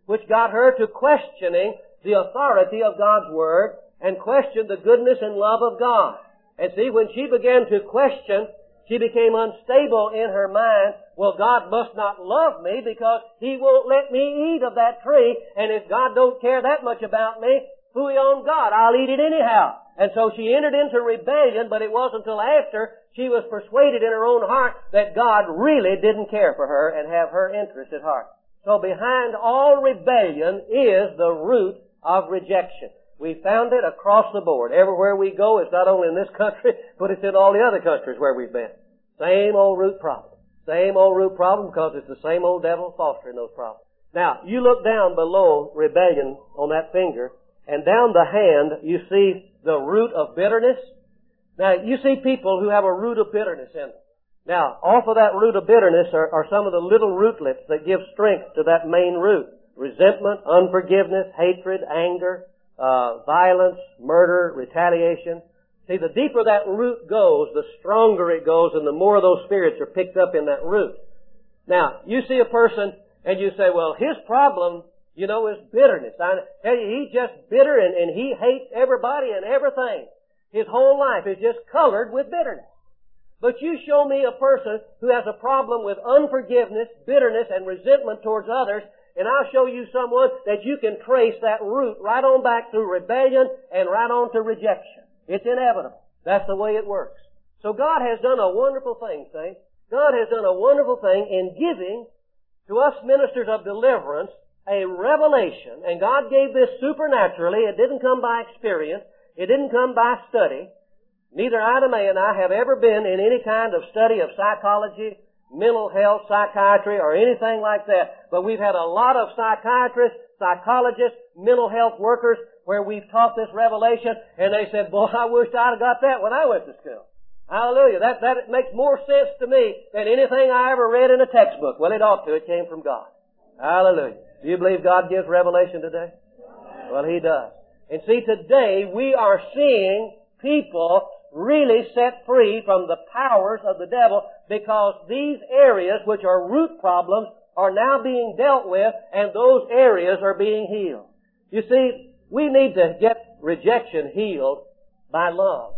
which got her to questioning the authority of God's Word and question the goodness and love of God. And see, when she began to question, she became unstable in her mind. Well, God must not love me because He won't let me eat of that tree. And if God don't care that much about me, phooey on God, I'll eat it anyhow. And so she entered into rebellion, but it wasn't until after she was persuaded in her own heart that God really didn't care for her and have her interest at heart. So behind all rebellion is the root of rejection. We found it across the board. Everywhere we go, it's not only in this country, but it's in all the other countries where we've been. Same old root problem. Same old root problem because it's the same old devil fostering those problems. Now, you look down below rebellion on that finger, and down the hand you see the root of bitterness. Now, you see people who have a root of bitterness in them. Now, off of that root of bitterness are some of the little rootlets that give strength to that main root. Resentment, unforgiveness, hatred, anger, violence, murder, retaliation. See, the deeper that root goes, the stronger it goes, and the more of those spirits are picked up in that root. Now, you see a person, and you say, well, his problem, is bitterness. I tell you, he's just bitter, and he hates everybody and everything. His whole life is just colored with bitterness. But you show me a person who has a problem with unforgiveness, bitterness, and resentment towards others, and I'll show you someone that you can trace that root right on back through rebellion and right on to rejection. It's inevitable. That's the way it works. So God has done a wonderful thing, saints. God has done a wonderful thing in giving to us ministers of deliverance a revelation. And God gave this supernaturally. It didn't come by experience. It didn't come by study. Neither Ida Mae and I have ever been in any kind of study of psychology, mental health, psychiatry, or anything like that. But we've had a lot of psychiatrists, psychologists, mental health workers where we've taught this revelation, and they said, boy, I wish I'd have got that when I went to school. Hallelujah. That makes more sense to me than anything I ever read in a textbook. Well, it ought to. It came from God. Hallelujah. Do you believe God gives revelation today? Well, He does. And see, today we are seeing people really set free from the powers of the devil because these areas which are root problems are now being dealt with and those areas are being healed. You see, we need to get rejection healed by love.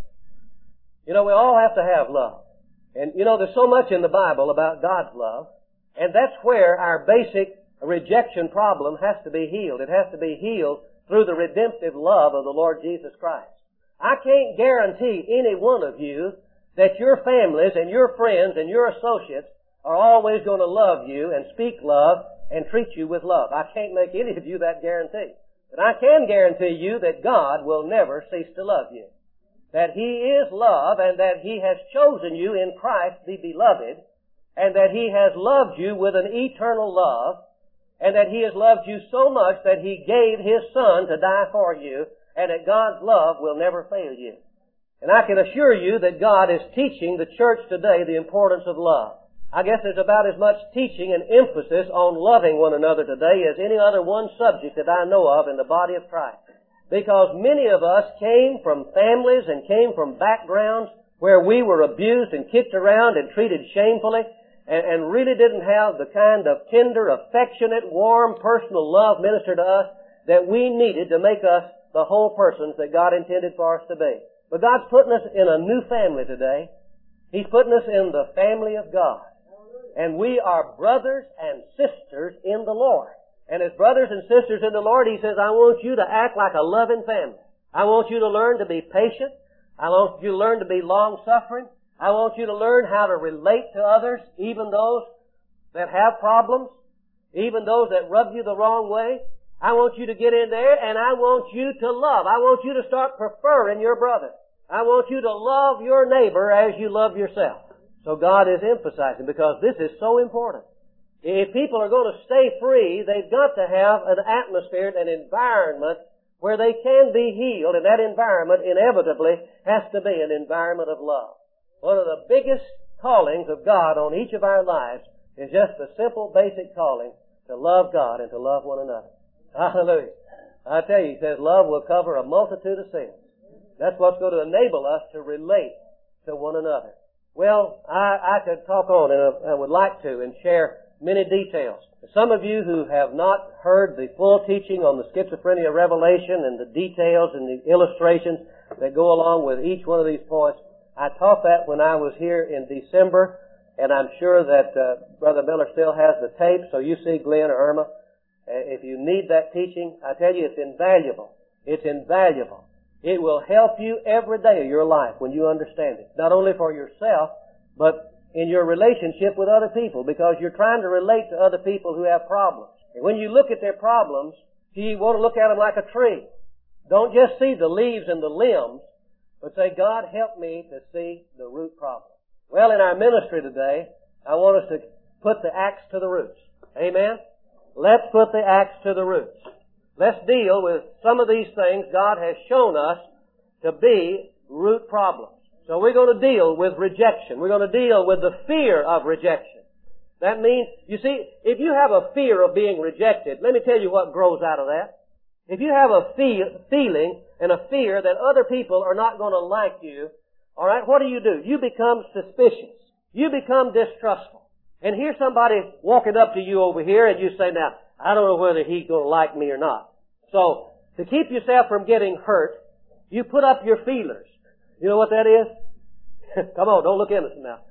We all have to have love. And there's so much in the Bible about God's love, and that's where our basic rejection problem has to be healed. It has to be healed through the redemptive love of the Lord Jesus Christ. I can't guarantee any one of you that your families and your friends and your associates are always going to love you and speak love and treat you with love. I can't make any of you that guarantee. But I can guarantee you that God will never cease to love you. That He is love and that He has chosen you in Christ the beloved and that He has loved you with an eternal love and that He has loved you so much that He gave His Son to die for you and that God's love will never fail you. And I can assure you that God is teaching the church today the importance of love. I guess there's about as much teaching and emphasis on loving one another today as any other one subject that I know of in the body of Christ. Because many of us came from families and came from backgrounds where we were abused and kicked around and treated shamefully and really didn't have the kind of tender, affectionate, warm, personal love ministered to us that we needed to make us the whole persons that God intended for us to be. But God's putting us in a new family today. He's putting us in the family of God. And we are brothers and sisters in the Lord. And as brothers and sisters in the Lord, He says, I want you to act like a loving family. I want you to learn to be patient. I want you to learn to be long-suffering. I want you to learn how to relate to others, even those that have problems, even those that rub you the wrong way. I want you to get in there and I want you to love. I want you to start preferring your brother. I want you to love your neighbor as you love yourself. So God is emphasizing because this is so important. If people are going to stay free, they've got to have an atmosphere, an environment where they can be healed, and that environment inevitably has to be an environment of love. One of the biggest callings of God on each of our lives is just the simple, basic calling to love God and to love one another. Hallelujah. I tell you, He says love will cover a multitude of sins. That's what's going to enable us to relate to one another. Well, I could talk on, and I would like to, and share many details. Some of you who have not heard the full teaching on the schizophrenia revelation and the details and the illustrations that go along with each one of these points, I taught that when I was here in December, and I'm sure that Brother Miller still has the tape, so you see Glenn or Irma. If you need that teaching, I tell you, it's invaluable. It's invaluable. It will help you every day of your life when you understand it. Not only for yourself, but in your relationship with other people, because you're trying to relate to other people who have problems. And when you look at their problems, you want to look at them like a tree. Don't just see the leaves and the limbs, but say, God, help me to see the root problem. Well, in our ministry today, I want us to put the axe to the roots. Amen? Let's put the axe to the roots. Let's deal with some of these things God has shown us to be root problems. So we're going to deal with rejection. We're going to deal with the fear of rejection. That means, you see, if you have a fear of being rejected, let me tell you what grows out of that. If you have a feeling and a fear that other people are not going to like you, all right, what do? You become suspicious. You become distrustful. And here's somebody walking up to you over here, and you say, now, I don't know whether he's going to like me or not. So, to keep yourself from getting hurt, you put up your feelers. You know what that is? Come on, don't look innocent now.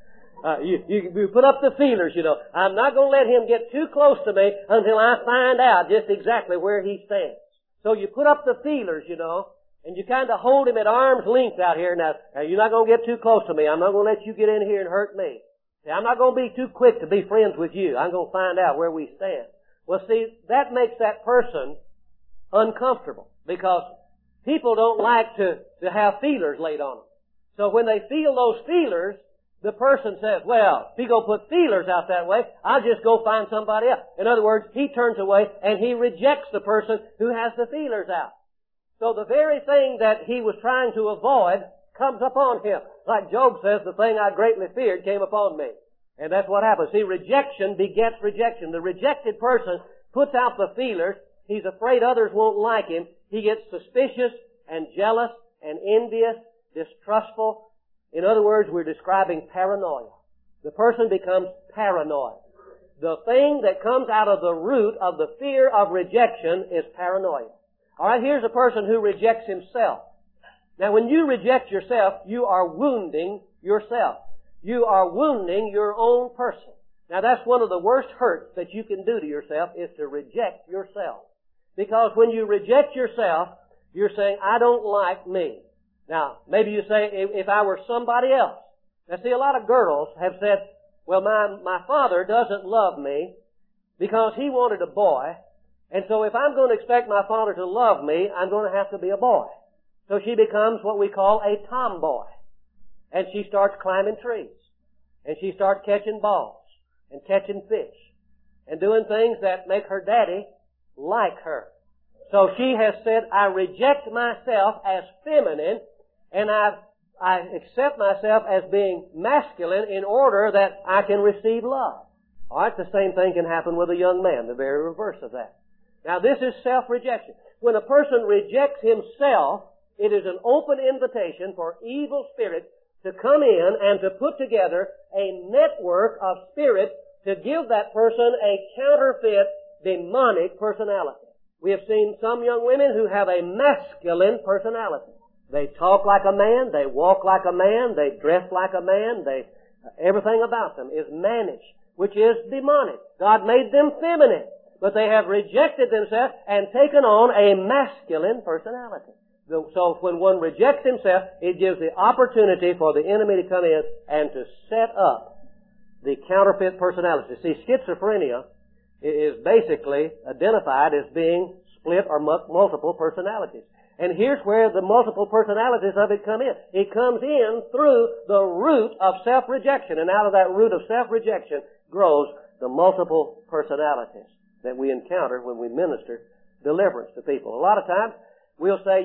You put up the feelers, you know. I'm not going to let him get too close to me until I find out just exactly where he stands. So you put up the feelers, you know, and you kind of hold him at arm's length out here. Now you're not going to get too close to me. I'm not going to let you get in here and hurt me. See, I'm not going to be too quick to be friends with you. I'm going to find out where we stand. Well, see, that makes that person uncomfortable because people don't like to have feelers laid on them. So when they feel those feelers, the person says, well, if he's going to put feelers out that way, I'll just go find somebody else. In other words, he turns away and he rejects the person who has the feelers out. So the very thing that he was trying to avoid comes upon him. Like Job says, the thing I greatly feared came upon me. And that's what happens. See, rejection begets rejection. The rejected person puts out the feelers. He's afraid others won't like him. He gets suspicious and jealous and envious, distrustful. In other words, we're describing paranoia. The person becomes paranoid. The thing that comes out of the root of the fear of rejection is paranoia. All right, here's a person who rejects himself. Now, when you reject yourself, you are wounding yourself. You are wounding your own person. Now, that's one of the worst hurts that you can do to yourself is to reject yourself. Because when you reject yourself, you're saying, I don't like me. Now, maybe you say, if I were somebody else. Now, see, a lot of girls have said, well, my father doesn't love me because he wanted a boy. And so if I'm going to expect my father to love me, I'm going to have to be a boy. So she becomes what we call a tomboy. And she starts climbing trees. And she starts catching balls and catching fish and doing things that make her daddy like her. So she has said, I reject myself as feminine and I accept myself as being masculine in order that I can receive love. All right, the same thing can happen with a young man, the very reverse of that. Now, this is self-rejection. When a person rejects himself, it is an open invitation for evil spirits to come in and to put together a network of spirits to give that person a counterfeit, demonic personality. We have seen some young women who have a masculine personality. They talk like a man, they walk like a man, they dress like a man, everything about them is mannish, which is demonic. God made them feminine, but they have rejected themselves and taken on a masculine personality. So when one rejects himself, it gives the opportunity for the enemy to come in and to set up the counterfeit personality. See, schizophrenia is basically identified as being split or multiple personalities. And here's where the multiple personalities of it come in. It comes in through the root of self-rejection. And out of that root of self-rejection grows the multiple personalities that we encounter when we minister deliverance to people. A lot of times, we'll say,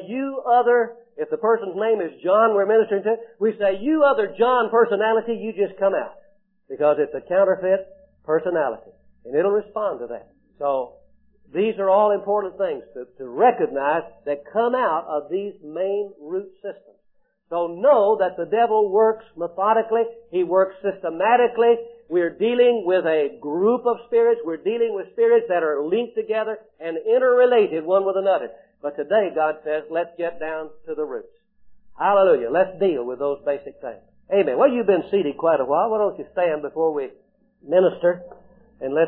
if the person's name is John we're ministering to, we say, you other John personality, you just come out. Because it's a counterfeit personality. And it'll respond to that. So, these are all important things to recognize that come out of these main root systems. So know that the devil works methodically, he works systematically, We're dealing with a group of spirits. We're dealing with spirits that are linked together and interrelated one with another. But today, God says, let's get down to the roots. Hallelujah. Let's deal with those basic things. Amen. Well, you've been seated quite a while. Why don't you stand before we minister, and let's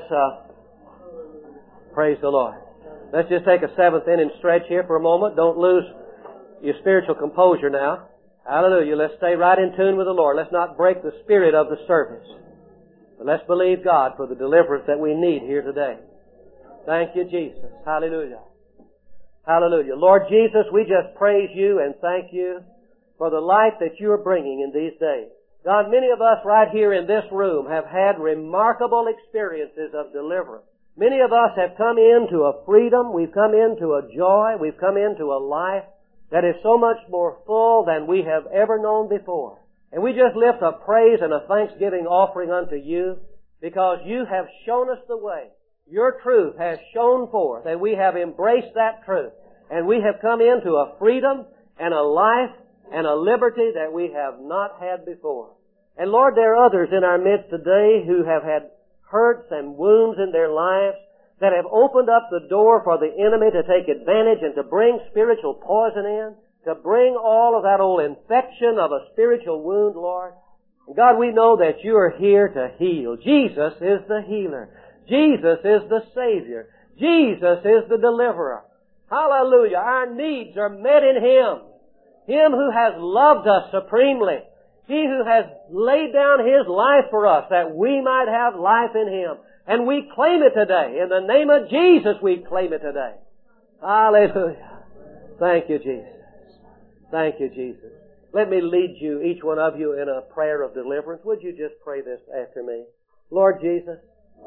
praise the Lord. Let's just take a seventh inning stretch here for a moment. Don't lose your spiritual composure now. Hallelujah. Let's stay right in tune with the Lord. Let's not break the spirit of the service. But let's believe God for the deliverance that we need here today. Thank you, Jesus. Hallelujah. Hallelujah. Lord Jesus, we just praise you and thank you for the light that you are bringing in these days. God, many of us right here in this room have had remarkable experiences of deliverance. Many of us have come into a freedom, we've come into a joy, we've come into a life that is so much more full than we have ever known before. And we just lift a praise and a thanksgiving offering unto you because you have shown us the way. Your truth has shone forth and we have embraced that truth. And we have come into a freedom and a life and a liberty that we have not had before. And Lord, there are others in our midst today who have had hurts and wounds in their lives that have opened up the door for the enemy to take advantage and to bring spiritual poison in, to bring all of that old infection of a spiritual wound, Lord. And God, we know that you are here to heal. Jesus is the healer. Jesus is the Savior. Jesus is the deliverer. Hallelujah. Our needs are met in Him. Him who has loved us supremely. He who has laid down His life for us that we might have life in Him. And we claim it today. In the name of Jesus, we claim it today. Hallelujah. Thank you, Jesus. Thank you, Jesus. Let me lead you, each one of you, in a prayer of deliverance. Would you just pray this after me? Lord Jesus,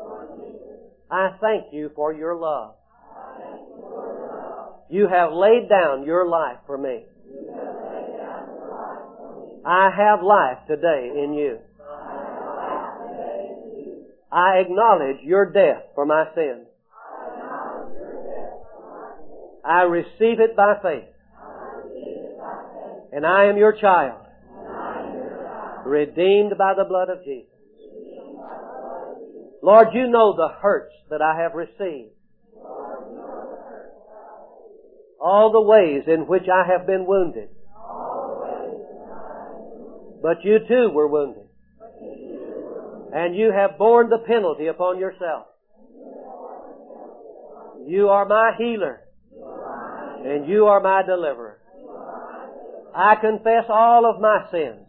I thank you for your love. You have laid down your life for me. I have life today in you. I acknowledge your death for my sins. I receive it by faith. And I am your child, redeemed by the blood of Jesus. Lord, you know the hurts that I have received. All the ways in which I have been wounded. But you too were wounded. And you have borne the penalty upon yourself. You are my healer. And you are my deliverer. I confess all of my sins.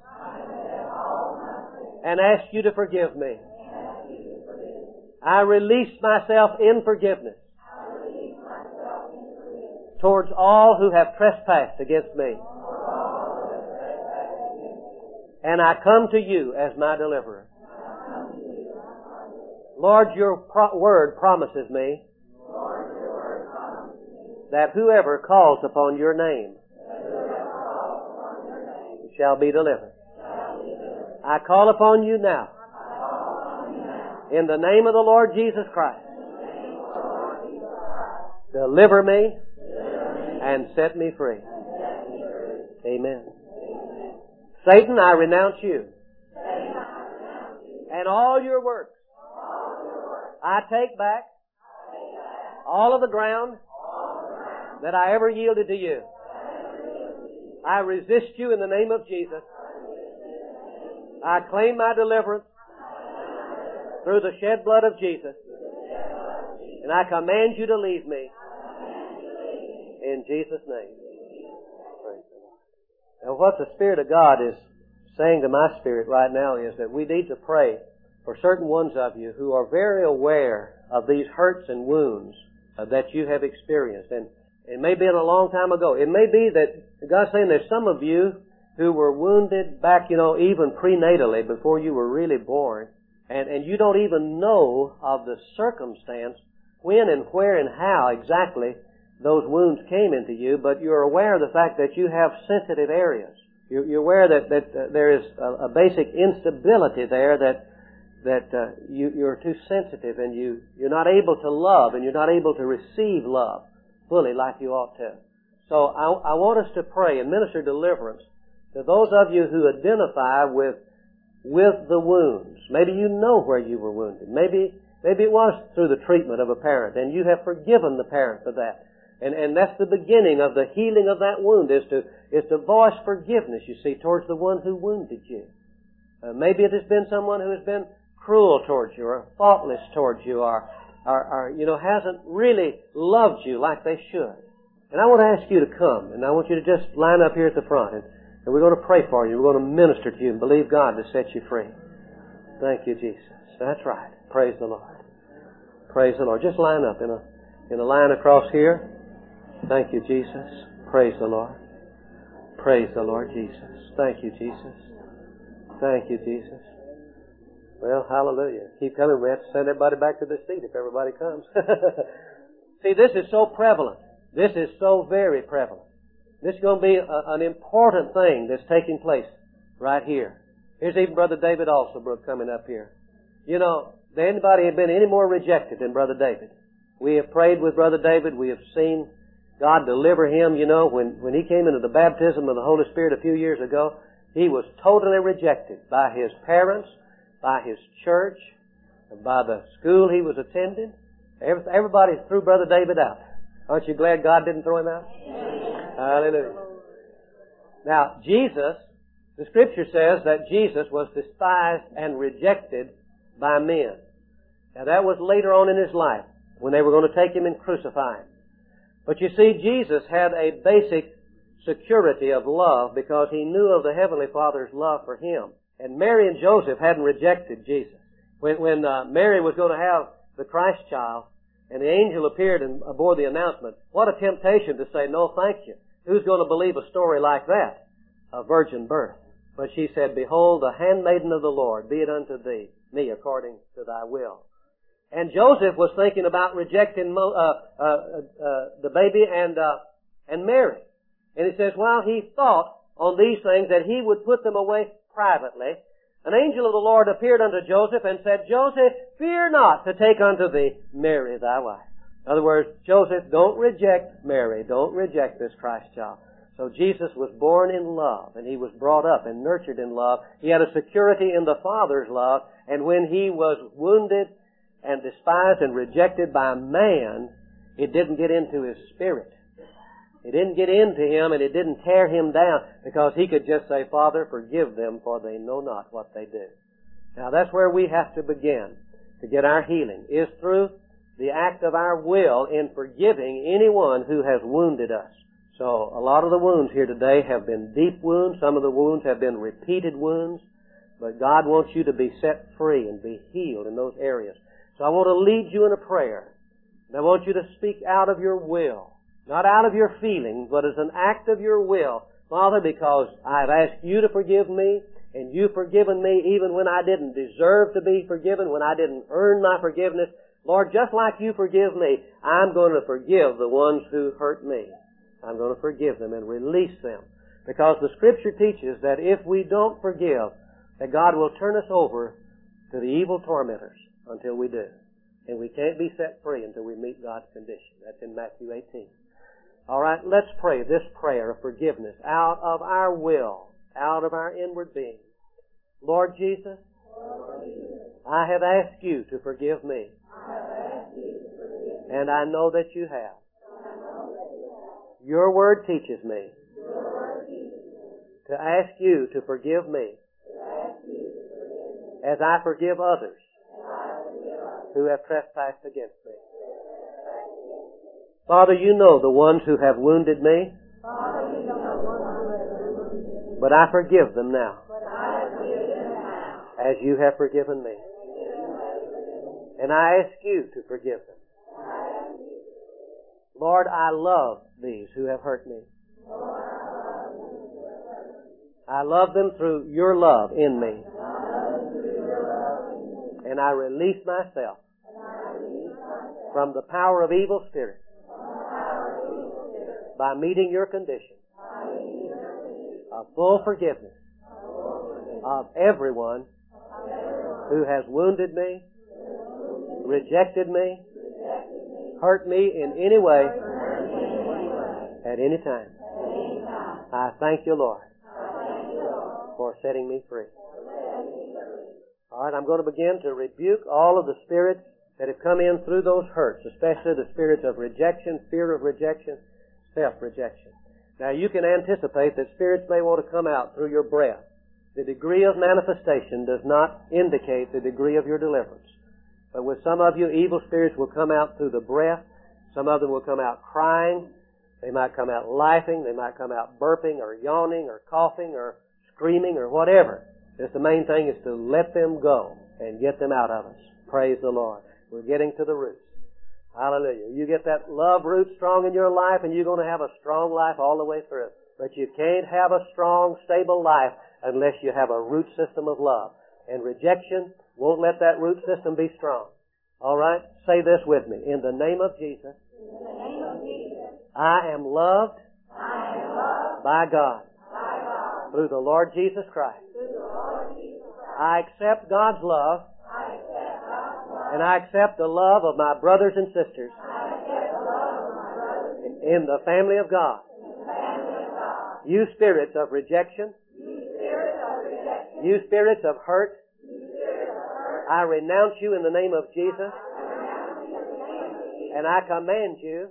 And ask you to forgive me. I release myself in forgiveness towards all who have trespassed against me. And I come to you as my deliverer. Lord, your word promises me that whoever calls upon your name shall be delivered. I call upon you now in the name of the Lord Jesus Christ. Deliver me and set me free. Amen. Satan, I renounce you and all your works. I take back all of the ground that I ever yielded to you. I resist you in the name of Jesus. I claim my deliverance through the shed blood of Jesus. And I command you to leave me in Jesus' name. Praise the Lord. Now what the Spirit of God is saying to my spirit right now is that we need to pray for certain ones of you who are very aware of these hurts and wounds that you have experienced. And it may be in a long time ago. It may be that God's saying there's some of you who were wounded back, even prenatally before you were really born. And you don't even know of the circumstance when and where and how exactly those wounds came into you, but you're aware of the fact that you have sensitive areas. You're aware that there is a basic instability there that you're too sensitive and you're not able to love and you're not able to receive love fully like you ought to. So I want us to pray and minister deliverance to those of you who identify with with the wounds. Maybe you know where you were wounded. Maybe it was through the treatment of a parent, and you have forgiven the parent for that. And that's the beginning of the healing of that wound, is to voice forgiveness, you see, towards the one who wounded you. Maybe it has been someone who has been cruel towards you, or thoughtless towards you, or hasn't really loved you like they should. And I want to ask you to come, and I want you to just line up here at the front, and we're going to pray for you. We're going to minister to you and believe God to set you free. Thank you, Jesus. That's right. Praise the Lord. Praise the Lord. Just line up in a line across here. Thank you, Jesus. Praise the Lord. Praise the Lord Jesus. Thank you, Jesus. Thank you, Jesus. Well, hallelujah. Keep coming. We have to send everybody back to the seat if everybody comes. See, this is so prevalent. This is so very prevalent. This is going to be an important thing that's taking place right here. Here's even Brother David Alsabrook coming up here. You know, does anybody have been any more rejected than Brother David? We have prayed with Brother David. We have seen God deliver him. You know, when he came into the baptism of the Holy Spirit a few years ago, he was totally rejected by his parents, by his church, by the school he was attending. Everybody threw Brother David out. Aren't you glad God didn't throw him out? Hallelujah. Now, Jesus, the Scripture says that Jesus was despised and rejected by men. Now, that was later on in his life when they were going to take him and crucify him. But you see, Jesus had a basic security of love because he knew of the Heavenly Father's love for him. And Mary and Joseph hadn't rejected Jesus. When Mary was going to have the Christ child, and the angel appeared and bore the announcement, what a temptation to say, no, thank you. Who's going to believe a story like that? A virgin birth. But she said, behold, the handmaiden of the Lord, be it unto me according to thy will. And Joseph was thinking about rejecting the baby and Mary. And it says, while he thought on these things that he would put them away privately, an angel of the Lord appeared unto Joseph and said, Joseph, fear not to take unto thee Mary thy wife. In other words, Joseph, don't reject Mary. Don't reject this Christ child. So Jesus was born in love, and he was brought up and nurtured in love. He had a security in the Father's love, and when he was wounded and despised and rejected by man, it didn't get into his spirit. It didn't get into him, and it didn't tear him down, because he could just say, Father, forgive them, for they know not what they do. Now, that's where we have to begin to get our healing, is through the act of our will in forgiving anyone who has wounded us. So, a lot of the wounds here today have been deep wounds. Some of the wounds have been repeated wounds. But God wants you to be set free and be healed in those areas. So I want to lead you in a prayer. And I want you to speak out of your will. Not out of your feelings, but as an act of your will. Father, because I've asked you to forgive me, and you've forgiven me even when I didn't deserve to be forgiven, when I didn't earn my forgiveness. Lord, just like you forgive me, I'm going to forgive the ones who hurt me. I'm going to forgive them and release them. Because the Scripture teaches that if we don't forgive, that God will turn us over to the evil tormentors until we do. And we can't be set free until we meet God's condition. That's in Matthew 18. All right, let's pray this prayer of forgiveness out of our will, out of our inward being. Lord Jesus, I have asked you to forgive me. And I know that you have. Your word teaches me to ask you to forgive me as I forgive others who have trespassed against me. Father, you know the ones who have wounded me, but I forgive them now as you have forgiven me. And I ask you to forgive them. Lord, I love these who have hurt me. I love them through your love in me. And I release myself from the power of evil spirits by meeting your condition of full forgiveness of everyone who has wounded me, rejected me, hurt me in any way, at any time. I thank you, Lord, for setting me free. All right, I'm going to begin to rebuke all of the spirits that have come in through those hurts, especially the spirits of rejection, fear of rejection, self-rejection. Now, you can anticipate that spirits may want to come out through your breath. The degree of manifestation does not indicate the degree of your deliverance. But with some of you, evil spirits will come out through the breath. Some of them will come out crying. They might come out laughing. They might come out burping or yawning or coughing or screaming or whatever. Just the main thing is to let them go and get them out of us. Praise the Lord. We're getting to the roots. Hallelujah. You get that love root strong in your life, and you're going to have a strong life all the way through. But you can't have a strong, stable life unless you have a root system of love. And rejection won't let that root system be strong. All right? Say this with me. In the name of Jesus, I am loved by God through the Lord Jesus Christ. I accept God's love, and I accept the love of my brothers and sisters in the family of God. You spirits of rejection, you spirits of hurt, I renounce you in the name of Jesus, and I command you,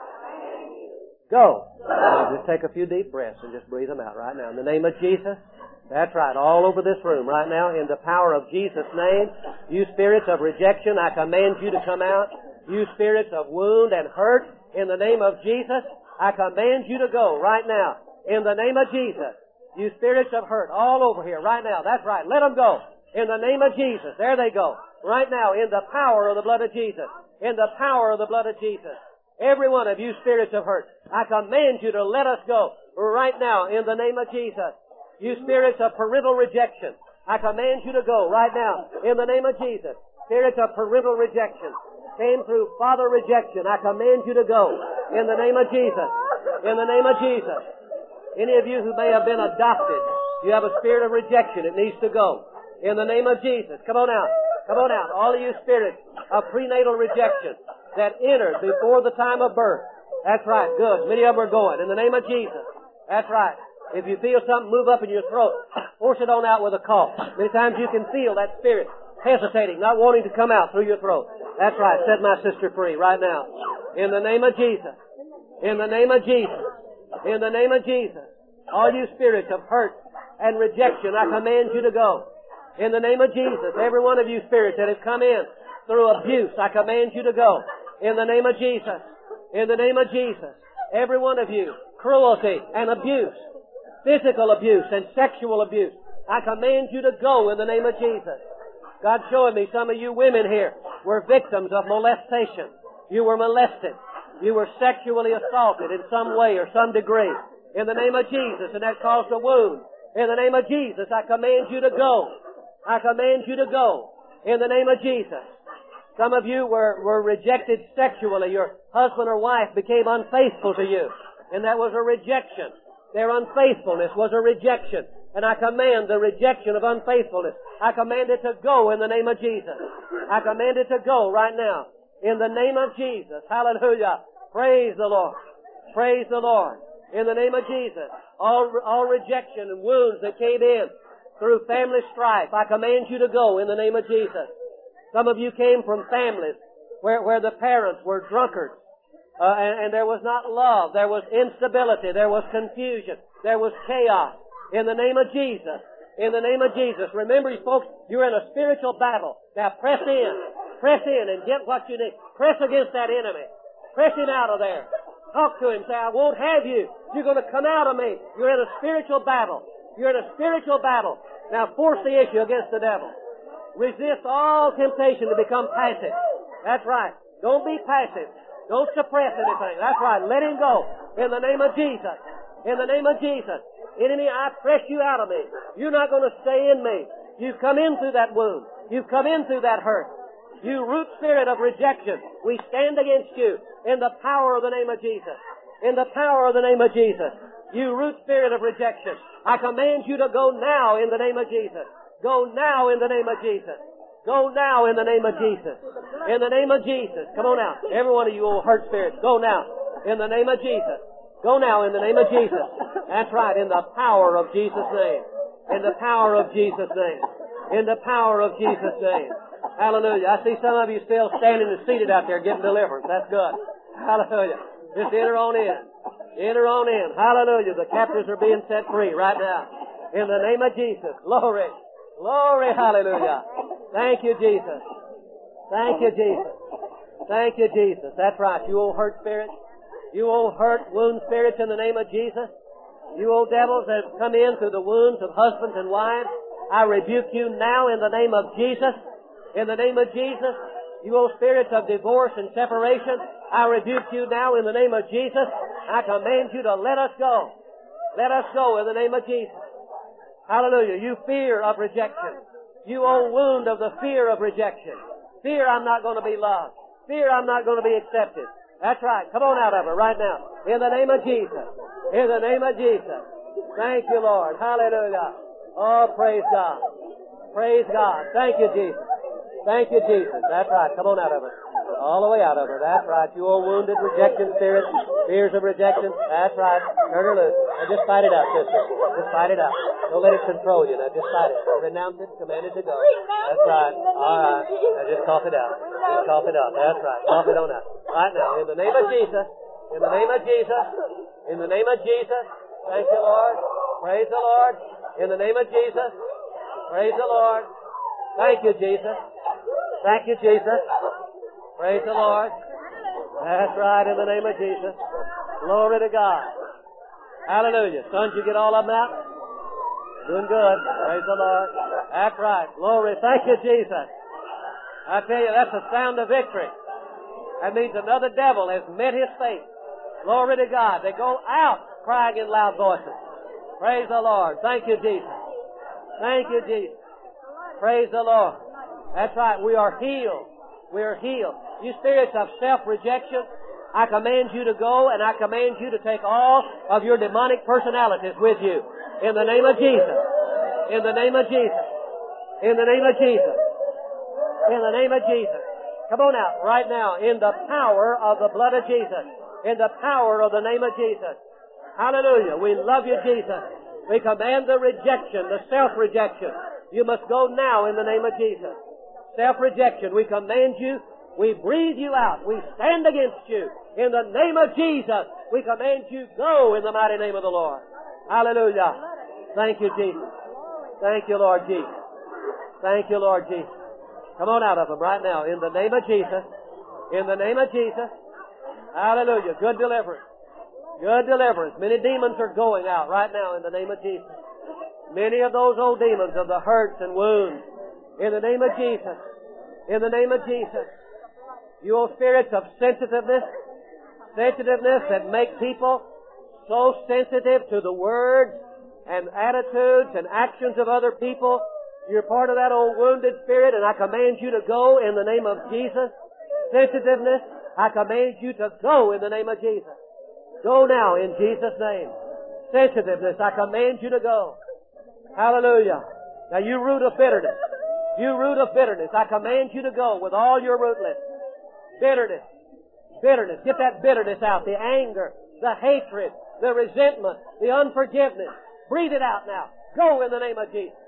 go. Just take a few deep breaths and just breathe them out right now. In the name of Jesus. That's right, all over this room right now, in the power of Jesus' name. You spirits of rejection, I command you to come out. You spirits of wound and hurt, in the name of Jesus, I command you to go right now. In the name of Jesus. You spirits of hurt, all over here right now. That's right, let them go. In the name of Jesus. There they go. Right now, in the power of the blood of Jesus. In the power of the blood of Jesus. Every one of you spirits of hurt, I command you to let us go right now in the name of Jesus. You spirits of parental rejection, I command you to go right now in the name of Jesus. Spirits of parental rejection came through father rejection, I command you to go in the name of Jesus. In the name of Jesus. Any of you who may have been adopted, you have a spirit of rejection, it needs to go. In the name of Jesus. Come on out. Come on out. All of you spirits of prenatal rejection that entered before the time of birth. That's right. Good. Many of them are going. In the name of Jesus. That's right. If you feel something move up in your throat, force it on out with a cough. Many times you can feel that spirit hesitating, not wanting to come out through your throat. That's right. Set my sister free right now. In the name of Jesus. In the name of Jesus. In the name of Jesus. All you spirits of hurt and rejection, I command you to go. In the name of Jesus. Every one of you spirits that have come in through abuse, I command you to go. In the name of Jesus. In the name of Jesus. Every one of you, cruelty and abuse, physical abuse and sexual abuse, I command you to go in the name of Jesus. God's showing me some of you women here were victims of molestation. You were molested. You were sexually assaulted in some way or some degree. In the name of Jesus, and that caused a wound. In the name of Jesus, I command you to go. I command you to go. In the name of Jesus. Some of you were rejected sexually. Your husband or wife became unfaithful to you. And that was a rejection. Their unfaithfulness was a rejection. And I command the rejection of unfaithfulness. I command it to go in the name of Jesus. I command it to go right now. In the name of Jesus. Hallelujah. Praise the Lord. Praise the Lord. In the name of Jesus. All rejection and wounds that came in through family strife, I command you to go in the name of Jesus. Some of you came from families where the parents were drunkards. And there was not love. There was instability. There was confusion. There was chaos. In the name of Jesus. In the name of Jesus. Remember, folks, you're in a spiritual battle. Now press in. Press in and get what you need. Press against that enemy. Press him out of there. Talk to him. Say, I won't have you. You're going to come out of me. You're in a spiritual battle. You're in a spiritual battle. Now force the issue against the devil. Resist all temptation to become passive. That's right. Don't be passive. Don't suppress anything. That's right. Let him go. In the name of Jesus. In the name of Jesus. Enemy, I press you out of me. You're not going to stay in me. You've come in through that wound. You've come in through that hurt. You root spirit of rejection, we stand against you in the power of the name of Jesus. In the power of the name of Jesus. You root spirit of rejection, I command you to go now in the name of Jesus. Go now in the name of Jesus. Go now in the name of Jesus. In the name of Jesus. Come on now. Every one of you old hurt spirits, go now in the name of Jesus. Go now in the name of Jesus. That's right, in the power of Jesus' name. In the power of Jesus' name. In the power of Jesus' name. Hallelujah. I see some of you still standing and seated out there getting deliverance. That's good. Hallelujah. Just enter on in. Enter on in. Hallelujah. The captives are being set free right now. In the name of Jesus. Glory. Glory. Hallelujah. Thank you, Jesus. Thank you, Jesus. Thank you, Jesus. That's right. You old hurt spirits. You old hurt, wound spirits in the name of Jesus. You old devils that have come in through the wounds of husbands and wives. I rebuke you now in the name of Jesus. In the name of Jesus. You old spirits of divorce and separation. I rebuke you now in the name of Jesus. I command you to let us go. Let us go in the name of Jesus. Hallelujah. You fear of rejection. You old wound of the fear of rejection. Fear I'm not going to be loved. Fear I'm not going to be accepted. That's right. Come on out of it right now. In the name of Jesus. In the name of Jesus. Thank you, Lord. Hallelujah. Oh, praise God. Praise God. Thank you, Jesus. Thank you, Jesus. That's right. Come on out of it. All the way out of it. That's right. You old wounded rejection spirit. Fears of rejection. That's right. Turn her loose. Now just fight it out, sister. Just fight it out. Don't let it control you. Now just fight it. Renounce it. Command it to go. That's right. All right. Now just cough it out. Just cough it out. That's right. Cough it on out. Right now. In the name of Jesus. In the name of Jesus. In the name of Jesus. Thank you, Lord. Praise the Lord. In the name of Jesus. Praise the Lord. Thank you, Jesus. Thank you, Jesus. Praise the Lord. That's right, in the name of Jesus. Glory to God. Hallelujah. Sons, you get all of them out? Doing good. Praise the Lord. That's right. Glory. Thank you, Jesus. I tell you, that's the sound of victory. That means another devil has met his fate. Glory to God. They go out crying in loud voices. Praise the Lord. Thank you, Jesus. Thank you, Jesus. Praise the Lord. That's right. We are healed. We are healed. You spirits of self-rejection, I command you to go, and I command you to take all of your demonic personalities with you. In the name of Jesus. In the name of Jesus. In the name of Jesus. In the name of Jesus. Come on out right now in the power of the blood of Jesus. In the power of the name of Jesus. Hallelujah. We love you, Jesus. We command the rejection, the self-rejection. You must go now in the name of Jesus. Self-rejection, we command you. We breathe you out. We stand against you. In the name of Jesus, we command you go in the mighty name of the Lord. Hallelujah. Thank you, Jesus. Thank you, Lord Jesus. Thank you, Lord Jesus. Come on out of them right now. In the name of Jesus. In the name of Jesus. Hallelujah. Good deliverance. Good deliverance. Many demons are going out right now in the name of Jesus. Many of those old demons of the hurts and wounds. In the name of Jesus. In the name of Jesus. You old spirits of sensitiveness. Sensitiveness that make people so sensitive to the words and attitudes and actions of other people. You're part of that old wounded spirit, and I command you to go in the name of Jesus. Sensitiveness, I command you to go in the name of Jesus. Go now in Jesus' name. Sensitiveness, I command you to go. Hallelujah. Now you root of bitterness. You root of bitterness, I command you to go with all your rootlets. Bitterness. Bitterness. Get that bitterness out. The anger, the hatred, the resentment, the unforgiveness. Breathe it out now. Go in the name of Jesus.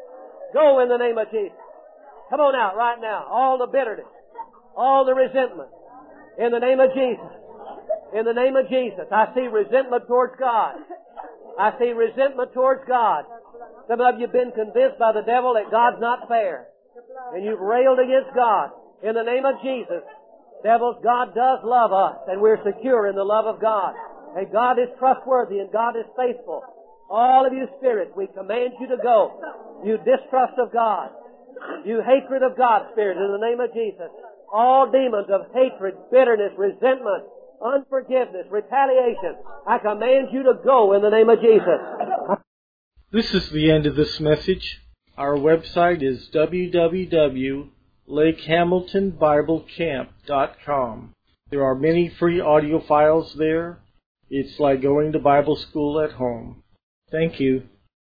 Go in the name of Jesus. Come on out right now. All the bitterness. All the resentment. In the name of Jesus. In the name of Jesus. I see resentment towards God. I see resentment towards God. Some of you have been convinced by the devil that God's not fair. And you've railed against God. In the name of Jesus. Devils, God does love us. And we're secure in the love of God. And God is trustworthy and God is faithful. All of you spirits, we command you to go. You distrust of God. You hatred of God spirit in the name of Jesus. All demons of hatred, bitterness, resentment, unforgiveness, retaliation. I command you to go in the name of Jesus. This is the end of this message. Our website is www.lakehamiltonbiblecamp.com. There are many free audio files there. It's like going to Bible school at home. Thank you.